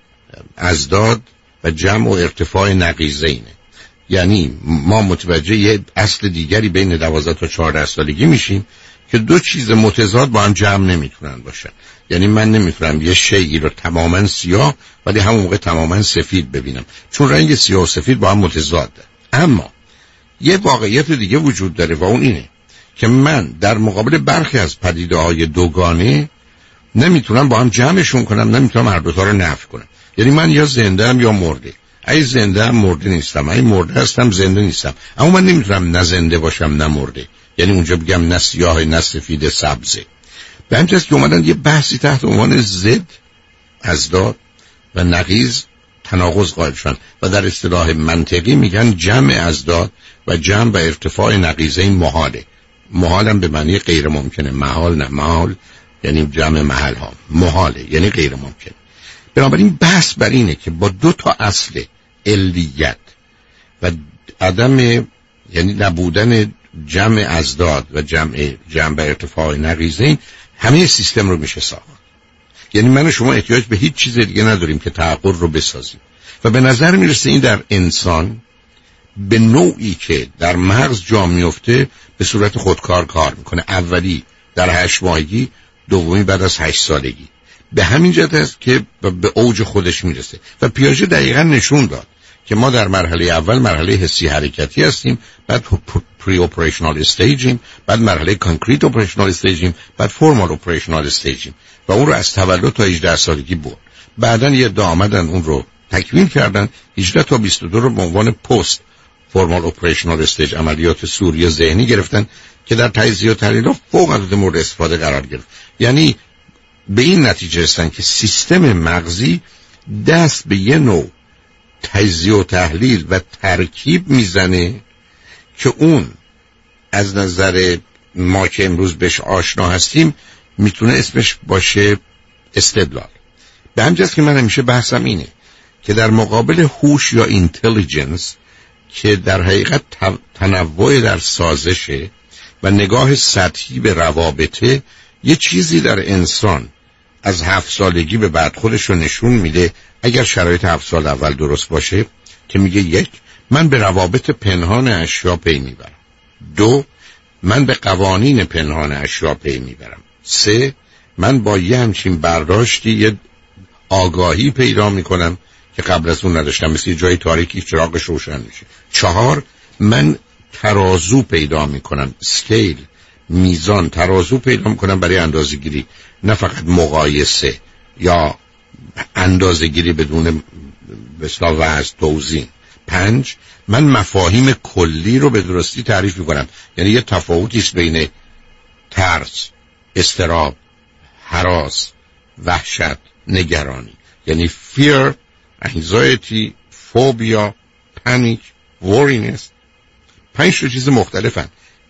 ازداد و جمع و ارتفاع نقیضه اینه. یعنی ما متوجه یه اصل دیگری بین دوازده تا چهارده سالگی میشیم که دو چیز متضاد با هم جمع نمیتونن باشن. یعنی من نمیتونم یه شیئی رو تماما سیاه ولی همون موقع تماما سفید ببینم چون رنگ سیاه و سفید با هم متضاده. اما یه واقعیت دیگه وجود داره و اون اینه که من در مقابل برخی از پدیده‌های دوگانه نمیتونم با هم جمعشون کنم، نمیتونم هر دو تا رو نفی کنم. یعنی من یا زنده ام یا مرده. اگه زنده ام مرده نیستم، اگه مرده هستم زنده نیستم. اما من نمیتونم نه زنده باشم نه مرده. یعنی اونجا بگم نه سیاه نه سفید سبزه. به همین جهت که اومدن یه بحثی تحت عنوان ضد ازداد و نقیض تناقض قائل شدن و در اصطلاح منطقی میگن جمع ازداد و جمع و ارتفاع نقیضه این محاله. محالم به معنی غیر ممکنه، محال نه، محال یعنی جمع محل ها، محاله یعنی غیر ممکن. بنابراین بحث بر اینه که با دو تا اصل علیت و عدم یعنی نبودن جمع ازداد و جمع جمع و ارتفاع نقیضه همه سیستم رو میشه ساخت. یعنی من و شما احتیاج به هیچ چیز دیگه نداریم که تعقل رو بسازیم و به نظر میرسه این در انسان به نوعی که در مغز جا میفته به صورت خودکار کار میکنه. اولی در هشت ماهگی، دومی بعد از هشت سالگی. به همین جهت است که به اوج خودش میرسه و پیاژه دقیقا نشون داد که ما در مرحله اول مرحله حسی حرکتی هستیم، بعد پری اپریشنال استیجیم، بعد مرحله کانکریت اپریشنال استیجیم، بعد فرمال اپریشنال استیجیم و اون رو از تولد تا هجده سالگی بود. بعداً یه عده آمدن اون رو تکمیل کردن، هجده تا بیست و دو رو به عنوان پست فرمال اپریشنال استیج عملیات سوری ذهنی گرفتن که در تجزیه و تحلیل فوق العاده مورد استفاده قرار گرفت. یعنی به این نتیجه رسیدن که سیستم مغزی دست به یه نوع تجزیه و تحلیل و ترکیب میزنه که اون از نظر ما که امروز بهش آشنا هستیم میتونه اسمش باشه استدلال. به همین جهت که من همیشه بحثم اینه که در مقابل هوش یا اینتلیجنس که در حقیقت تنوع در سازشه و نگاه سطحی به روابطه، یه چیزی در انسان از هفت سالگی به بعد خودش رو نشون میده اگر شرایط هفت سال اول درست باشه که میگه یک، من به روابط پنهان اشیا پی میبرم. دو، من به قوانین پنهان اشیا پی میبرم. سه، من با یه همچین برداشتی یه آگاهی پیدا میکنم که قبل از اون نداشتم، مثل جای تاریکی چراغش روشن میشه. چهار، من ترازو پیدا میکنم، اسکیل، میزان، ترازو پیدا میکنم برای اندازه‌گیری، نه فقط مقایسه یا اندازه‌گیری بدون به اصطلاح وزن توزیع. پنج، من مفاهیم کلی رو به درستی تعریف میکنم، یعنی یه تفاوتی است بین ترس، اضطراب، هراس، وحشت، نگرانی، یعنی fear، anxiety، phobia، panic، worriness. پنج تا چیز مختلفن.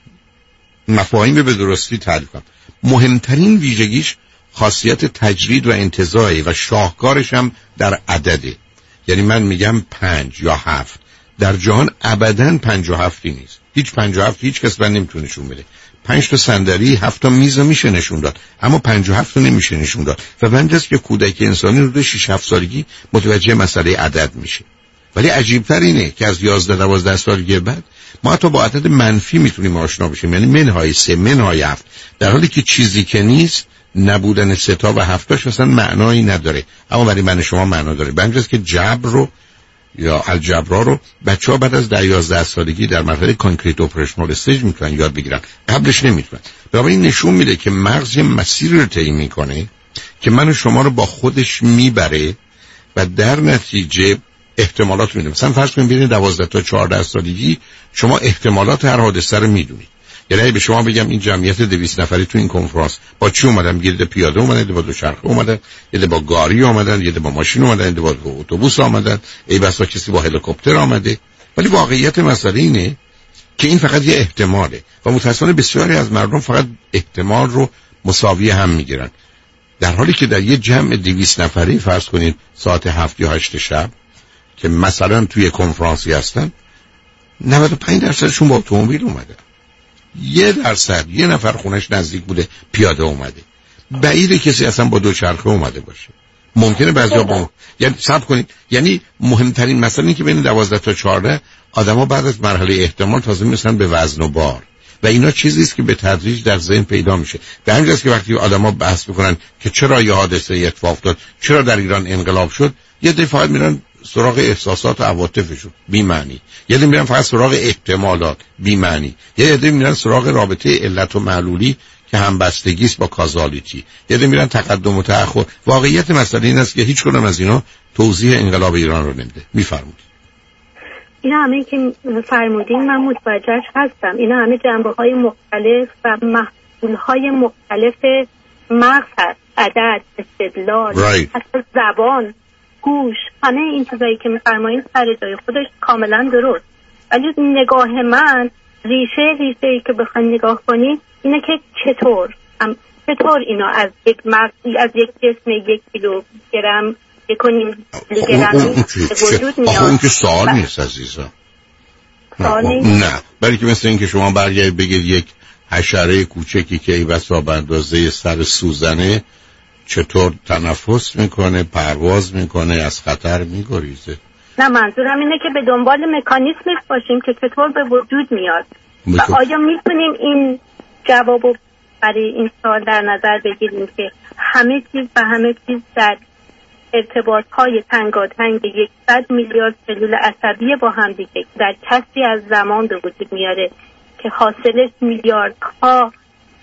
مفاهیم به درستی تعریف کنم. مهمترین ویژگیش خاصیت تجرید و انتزاعی و شاهکارش هم در عدده. یعنی من میگم پنج یا هفت، در جهان ابداً پنج و هفتی نیست. هیچ پنجاه و هفت هیچ کس من نمیتونه نشون بده. پنج تا صندلی، هفت تا میز میشه نشون داد، اما پنجاه و هفت تا نمیشه نشون داد. و بنجاست که کودک انسانی رو شش هفت سالگی متوجه مسئله عدد میشه. ولی عجیب‌تر اینه که از یازده دوازده سالگی بعد ما حتی با عدد منفی میتونیم آشنا بشیم، یعنی منهای سه، منهای هفت، در حالی که چیزی که نیست نبودن سه تا و هفتاش اصلا معنایی نداره، اما برای من شما معنا داره. بنجاست که جبر رو یا الجبرا رو بچه‌ها بعد از ده یازده سالگی در مرحله کانکریت اپریشنال استیج میتونن یاد بگیرن، قبلش نمیتونن. بنابراین نشون میده که مغز مسیر رو طی میکنه که من و شما رو با خودش میبره و در نتیجه احتمالات میده. مثلا فرض کنید بین دوازده تا چهارده سالگی شما احتمالات هر حادثه رو میدونید. یعنی به شما بگم این جمعیت دویست نفری تو این کنفرانس با چی اومدن؟ یه پیاده اومدن، یه با دوچرخه اومدن، یه با گاری اومدن، یه با ماشین اومدن، یه با اتوبوس اومدن، ای بسا کسی با هلیکوپتر اومده. ولی واقعیت مسئله اینه که این فقط یه احتماله و متأسفانه بسیاری از مردم فقط احتمال رو مساوی هم میگیرن، در حالی که در یه جمع دویست نفری فرض کنید ساعت هفت یا هشت شب که مثلا توی کنفرانسی هستن، نود و پنج درصدشون با اتومبیل اومدن، یه درصد یه نفر خونش نزدیک بوده پیاده اومده. بعیده کسی اصلا با دوچرخه اومده باشه. ممکنه بعضیا با یعنی صبر کنید، یعنی مهمترین مسئله این که بین دوازده تا چهارده آدما بعد از مرحله احتمال تازه میرسن به وزن و بار و اینا چیزی است که به تدریج در ذهن پیدا میشه. به همین جاست که وقتی آدما بحث میکنن که چرا یه حادثه اتفاق افتاد، چرا در ایران انقلاب شد، یه دفعه فقط میرن سراغ احساسات و عواطفشون بی معنی، یه عده میرن فقط سراغ احتمالات بی معنی، یه عده میرن سراغ رابطه علت و معلولی که همبستگی است با کازالیتی، یه عده میرن تقدم و تأخر. واقعیت مسئله این است که هیچ کدوم از اینا توضیح انقلاب ایران رو نمیده. میفرمایید. اینا همه که فرمودین من متوجهش هستم، اینا همه جنبه‌های مختلف و محصول‌های مختلف مغز هست، عدد، استدلال، right. حتی زبان، گوش، همه این چیزایی که می‌فرمایید سر جای خودش کاملا درست. ولی نگاه من ریشه ریشه‌ای که بخواید نگاه کنید اینه که چطور هم چطور اینا از یک مغزی از یک جسم یک کیلوگرم یک و نیم میلیگرمی به وجود میاد. آخه اون که سوال نیست عزیزم. سوال نیست؟ نه، برای که مثل این که شما برگردید بگید یک حشره کوچکی که ای بسا به اندازه سر سوزنه چطور تنفس میکنه، پرواز میکنه، از خطر میگریزه. نه، منظورم اینه که به دنبال مکانیزمی باشیم که چطور به وجود میاد و آیا میتونیم این جوابو برای این سوال در نظر بگیریم که همه چیز و همه چیز در ارتباط‌های تنگاتنگ صد میلیارد سلول عصبی با هم دیگه در کسری از زمان به وجود میاره که حاصلش میلیاردها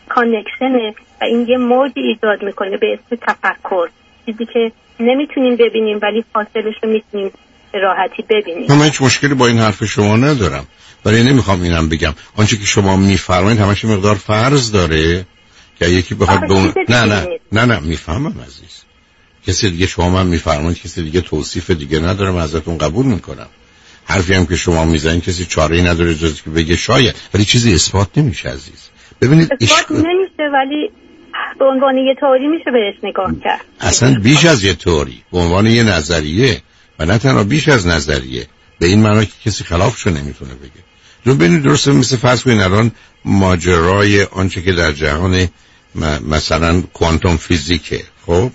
کانکشنه و این یه موجی ایجاد میکنه به اسم تفکر، چیزی که نمیتونیم ببینیم ولی حاصلش رو میتونیم به راحتی ببینیم. من هیچ مشکلی با این حرف شما ندارم، ولی نمیخوام اینم بگم آنچه که شما میفرمایید همش مقدار فرض داره که یکی بخواد به اون نه نه نه نه میفهمم عزیز، کسی دیگه شما من میفرمایید کسی دیگه توصیف دیگه نداره، من ازتون قبول میکنم. حرفی هم که شما میزنید کسی چاره‌ای نداره جز که بگه شاید، ولی چیزی اثبات نمیشه عزیز. ببینید اثبات ایش... نمیشه ولی به عنوان یه تئوری میشه بهش نگاه کرد. اصلا بیش از یه تئوری، به عنوان یه نظریه و نه تنها بیش از نظریه، به این معنی که کسی خلافشو نمیتونه بگه. جو ببینید درسته مثل فرض کنید الان ماجرای آنچه که در جهان مثلا کوانتوم فیزیکه، خب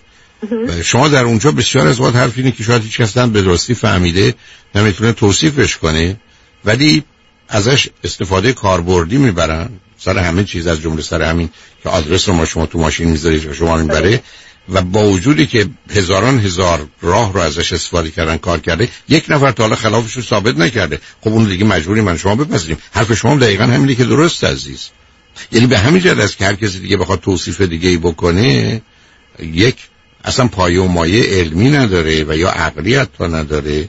شما در اونجا بسیار از وقت حرف اینه که شاید هیچ کس به درستی فهمیده نمیتونه توصیفش کنه، ولی ازش استفاده کاربردی میبرن سر همه چیز، از جمله سر همین که آدرس رو ما شما تو ماشین میذارید و شما میبره و با وجودی که هزاران هزار راه رو ازش استفاده کردن کار کرده، یک نفر تا حالا خلافش رو ثابت نکرده. خب اون دیگه مجبوری من شما بپذیریم. حرف شما هم دقیقاً همینه که درست عزیز. یعنی به همین جهت است که هر کسی دیگه بخواد توصیف دیگه ای بکنه، یک اصلا پایه و مایه علمی نداره و یا عقلی حتی نداره،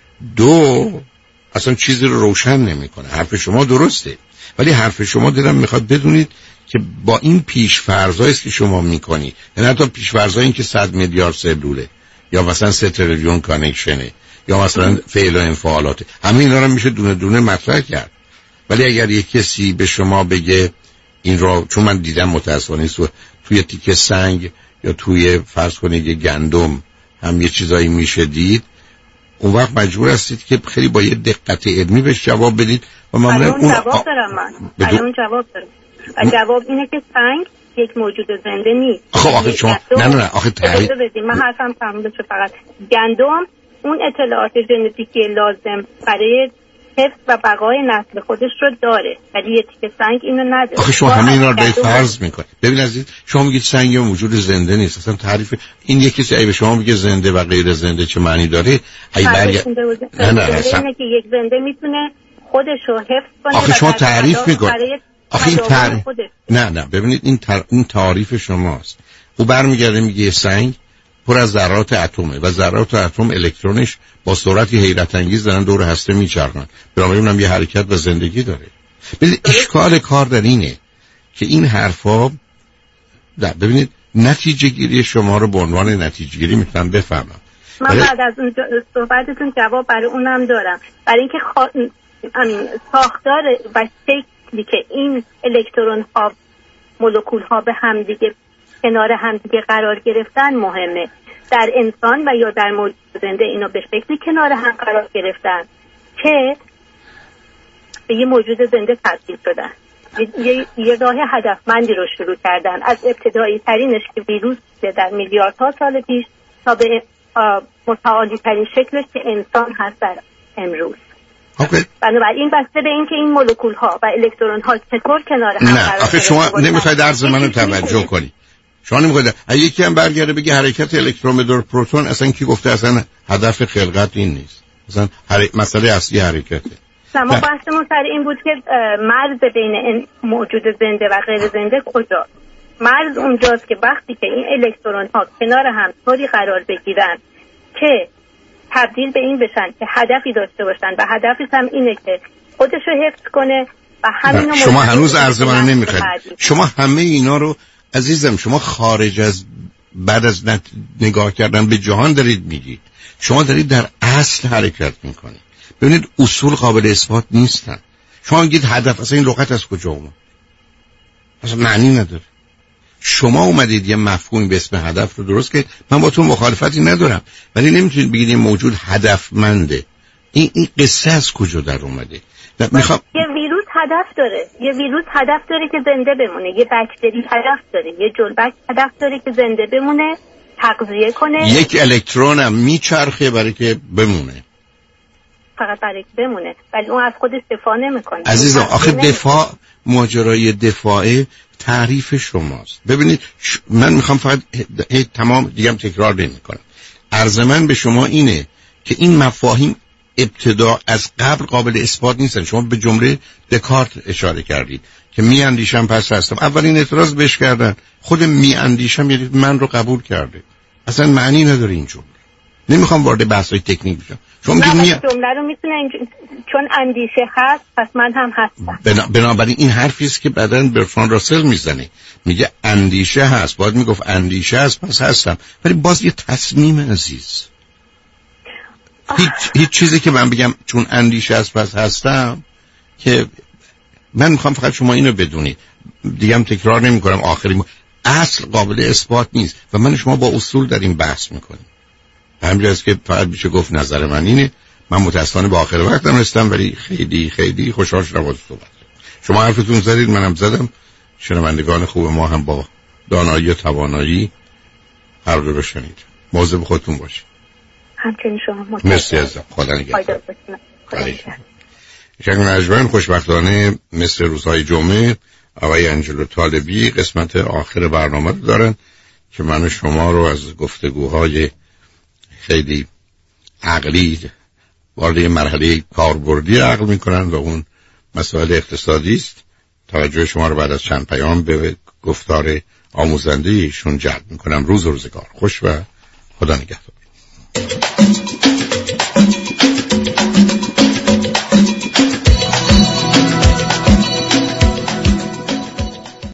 دو اصلا چیزی رو روشن نمیکنه. حرف شما درسته، ولی حرف شما دلم میخواد بدونید که با این پیش فرضایی که شما میکنی، یعنی حتی پیش فرضایی که صد میلیارد سلوله یا مثلا سه تریلیون کانکشنه یا مثلا فعل و انفعالاته، همه اینا رو میشه دونه دونه مطرح کرد. ولی اگر یک کسی به شما بگه این رو، چون من دیدم متاسفانه توی تیکه سنگ یا توی فرض کنید یه گندم هم یه چیزایی میشه دید، اون وقت مجبور هستید که خیلی با یه دقت علمی بهش جواب بدید و معمولا اون جواب دارم من بدون... اون جواب دارم و جواب اینه که سنگ یک موجود زنده نیست. خب آخه شما نه نه آخه تعریف من حرفم تمام بشه. فقط گندم اون اطلاعات ژنتیکی لازم برای حفظ و بقای نسل خودش رو داره، ولی یه تیکه سنگ اینو نداره. آخه شما همه اینا رو دارید فرض میکنید. ببین عزیز، شما میگید سنگ یه موجود زنده نیست. اصلا تعریف این یکی چیزی ای به شما میگه زنده و غیر زنده چه معنی داره؟ ای برگ نه نه اصلا اینه که یک زنده میتونه خودش رو حفظ کنه. آخه شما تعریف میکنید. آخه این تعریف نه نه ببینید این تر... این تعریف شماست. او برمیگرده میگه سنگ پر از ذرات اتمه و ذرات اتم الکترونش با سرعتی حیرت انگیز دارن دور هسته میچرخن. بنابراین هم یه حرکت و زندگی داره. ببینید اشکال کار در اینه که این حرفا ببینید نتیجه گیری شما رو به عنوان نتیجه گیری میتونم بفهمم. من بله؟ بعد از اون صحبتتون جواب برای اونم دارم. برای اینکه خوا... ساختار و شکلی که این الکترون ها مولکول ها به هم دیگه کنار هم دیگه قرار گرفتن مهمه. در انسان و یا در موجود زنده اینا به شکلی کنار هم قرار گرفتن که به یه موجود زنده تبدیل شدن. یه, یه راه هدفمندی رو شروع کردن از ابتدایی ترینش که ویروس در میلیاردها سال پیش تا به متعالی ترین شکلش که انسان هست در امروز. اوکی. بنابراین بسته به این که این مولکول ها و الکترون ها چطور کنار هم نه آخه شما نمیخواید عرض منو توجه کنی. شما نمیخواید یکی هم برگرده بگه حرکت الکترون به دور پروتون اصلا کی گفته اصلا هدف خلقت این نیست. اصلا هر... مسئله اصلی حرکته. ما بحثمون سر این بود که مرز بین این موجود زنده و غیر زنده کجا؟ مرز اونجاست که وقتی که این الکترون ها کنار هم طوری قرار بگیرن که تبدیل به این بشن که هدفی داشته باشن و هدفش هم اینه که خودشو حفظ کنه و همینو شما هنوز عرض منو نمیخواید. شما همه اینا رو عزیزم شما خارج از بعد از نگاه کردن به جهان دارید میگید. شما دارید در اصل حرکت میکنید. ببینید اصول قابل اثبات نیستن. شما میگید هدف، اصلا این لغت از کجا اومد؟ اصلا معنی نداره. شما اومدید یه مفهومی به اسم هدف رو درست کردید. من با تو مخالفتی ندارم، ولی نمیتونید بگید این موجود هدفمنده. این این قصه از کجا در اومده؟ میخوام یه ویروس هدف داره. یه ویروس هدف داره که زنده بمونه. یه باکتری هدف داره. یه جلبک هدف داره که زنده بمونه، تغذیه کنه. یک الکترون هم میچرخه برای که بمونه. فقط برای که بمونه. ولی اون از خودش دفاع نمیکنه. عزیزم آخه دفاع، ماجرای دفاع تعریف شماست. ببینید ش... من میخوام فقط ه... تمام دیگه هم تکرار نمیکنم. عرض من به شما اینه که این مفاهیم ابتدا از قبل قابل اثبات نیستن. شما به جمله دکارت اشاره کردید که می اندیشم پس هستم. اولین اعتراض بهش کردن خود می اندیشم یعنی من رو قبول کرده. اصلا معنی نداره این جمله. نمیخوام وارد بحث‌های تکنیک بشم. شما میگید می جمله رو میتونه اینج... چون اندیشه هست پس من هم هستم. بنا... بنابراین این حرفی است که بعداً برتراند راسل میزنه. میگه اندیشه هست، باید میگفت اندیشه هست پس هستم. ولی باز یه تصمیم عزیز. هیچ هیچ چیزی که من بگم چون اندیشه است پس هستم که من میخوام فقط شما اینو بدونید. دیگه هم تکرار نمیکنم. آخری اصل قابل اثبات نیست و من شما با اصول در این بحث میکنیم. همینجاست که فقط میشه گفت نظر من اینه. من متاسفانه به آخر وقتم رسیدم ولی خیلی خیلی خوشحال شدم از صحبت. شما حرفتون زدید منم زدم. شنوندگان خوب ما هم با دانایی و توانایی هر دو رو شنید. مواظب خودتون باشید. همچنین شما. مرسی عزیزم. خدا نگهدار. شنگون اجبران خوشبختانه مثل روزهای جمعه آقای انجلو طالبی قسمت آخر برنامه رو دارن که من شما رو از گفتگوهای خیلی عقلی وارد مرحله کاربردی عقل میکنن و اون مسائل اقتصادی است. توجه شما رو بعد از چند پیام به گفتار آموزنده ایشون جلب میکنم. روز و روزگار خوش و خدا نگهدار.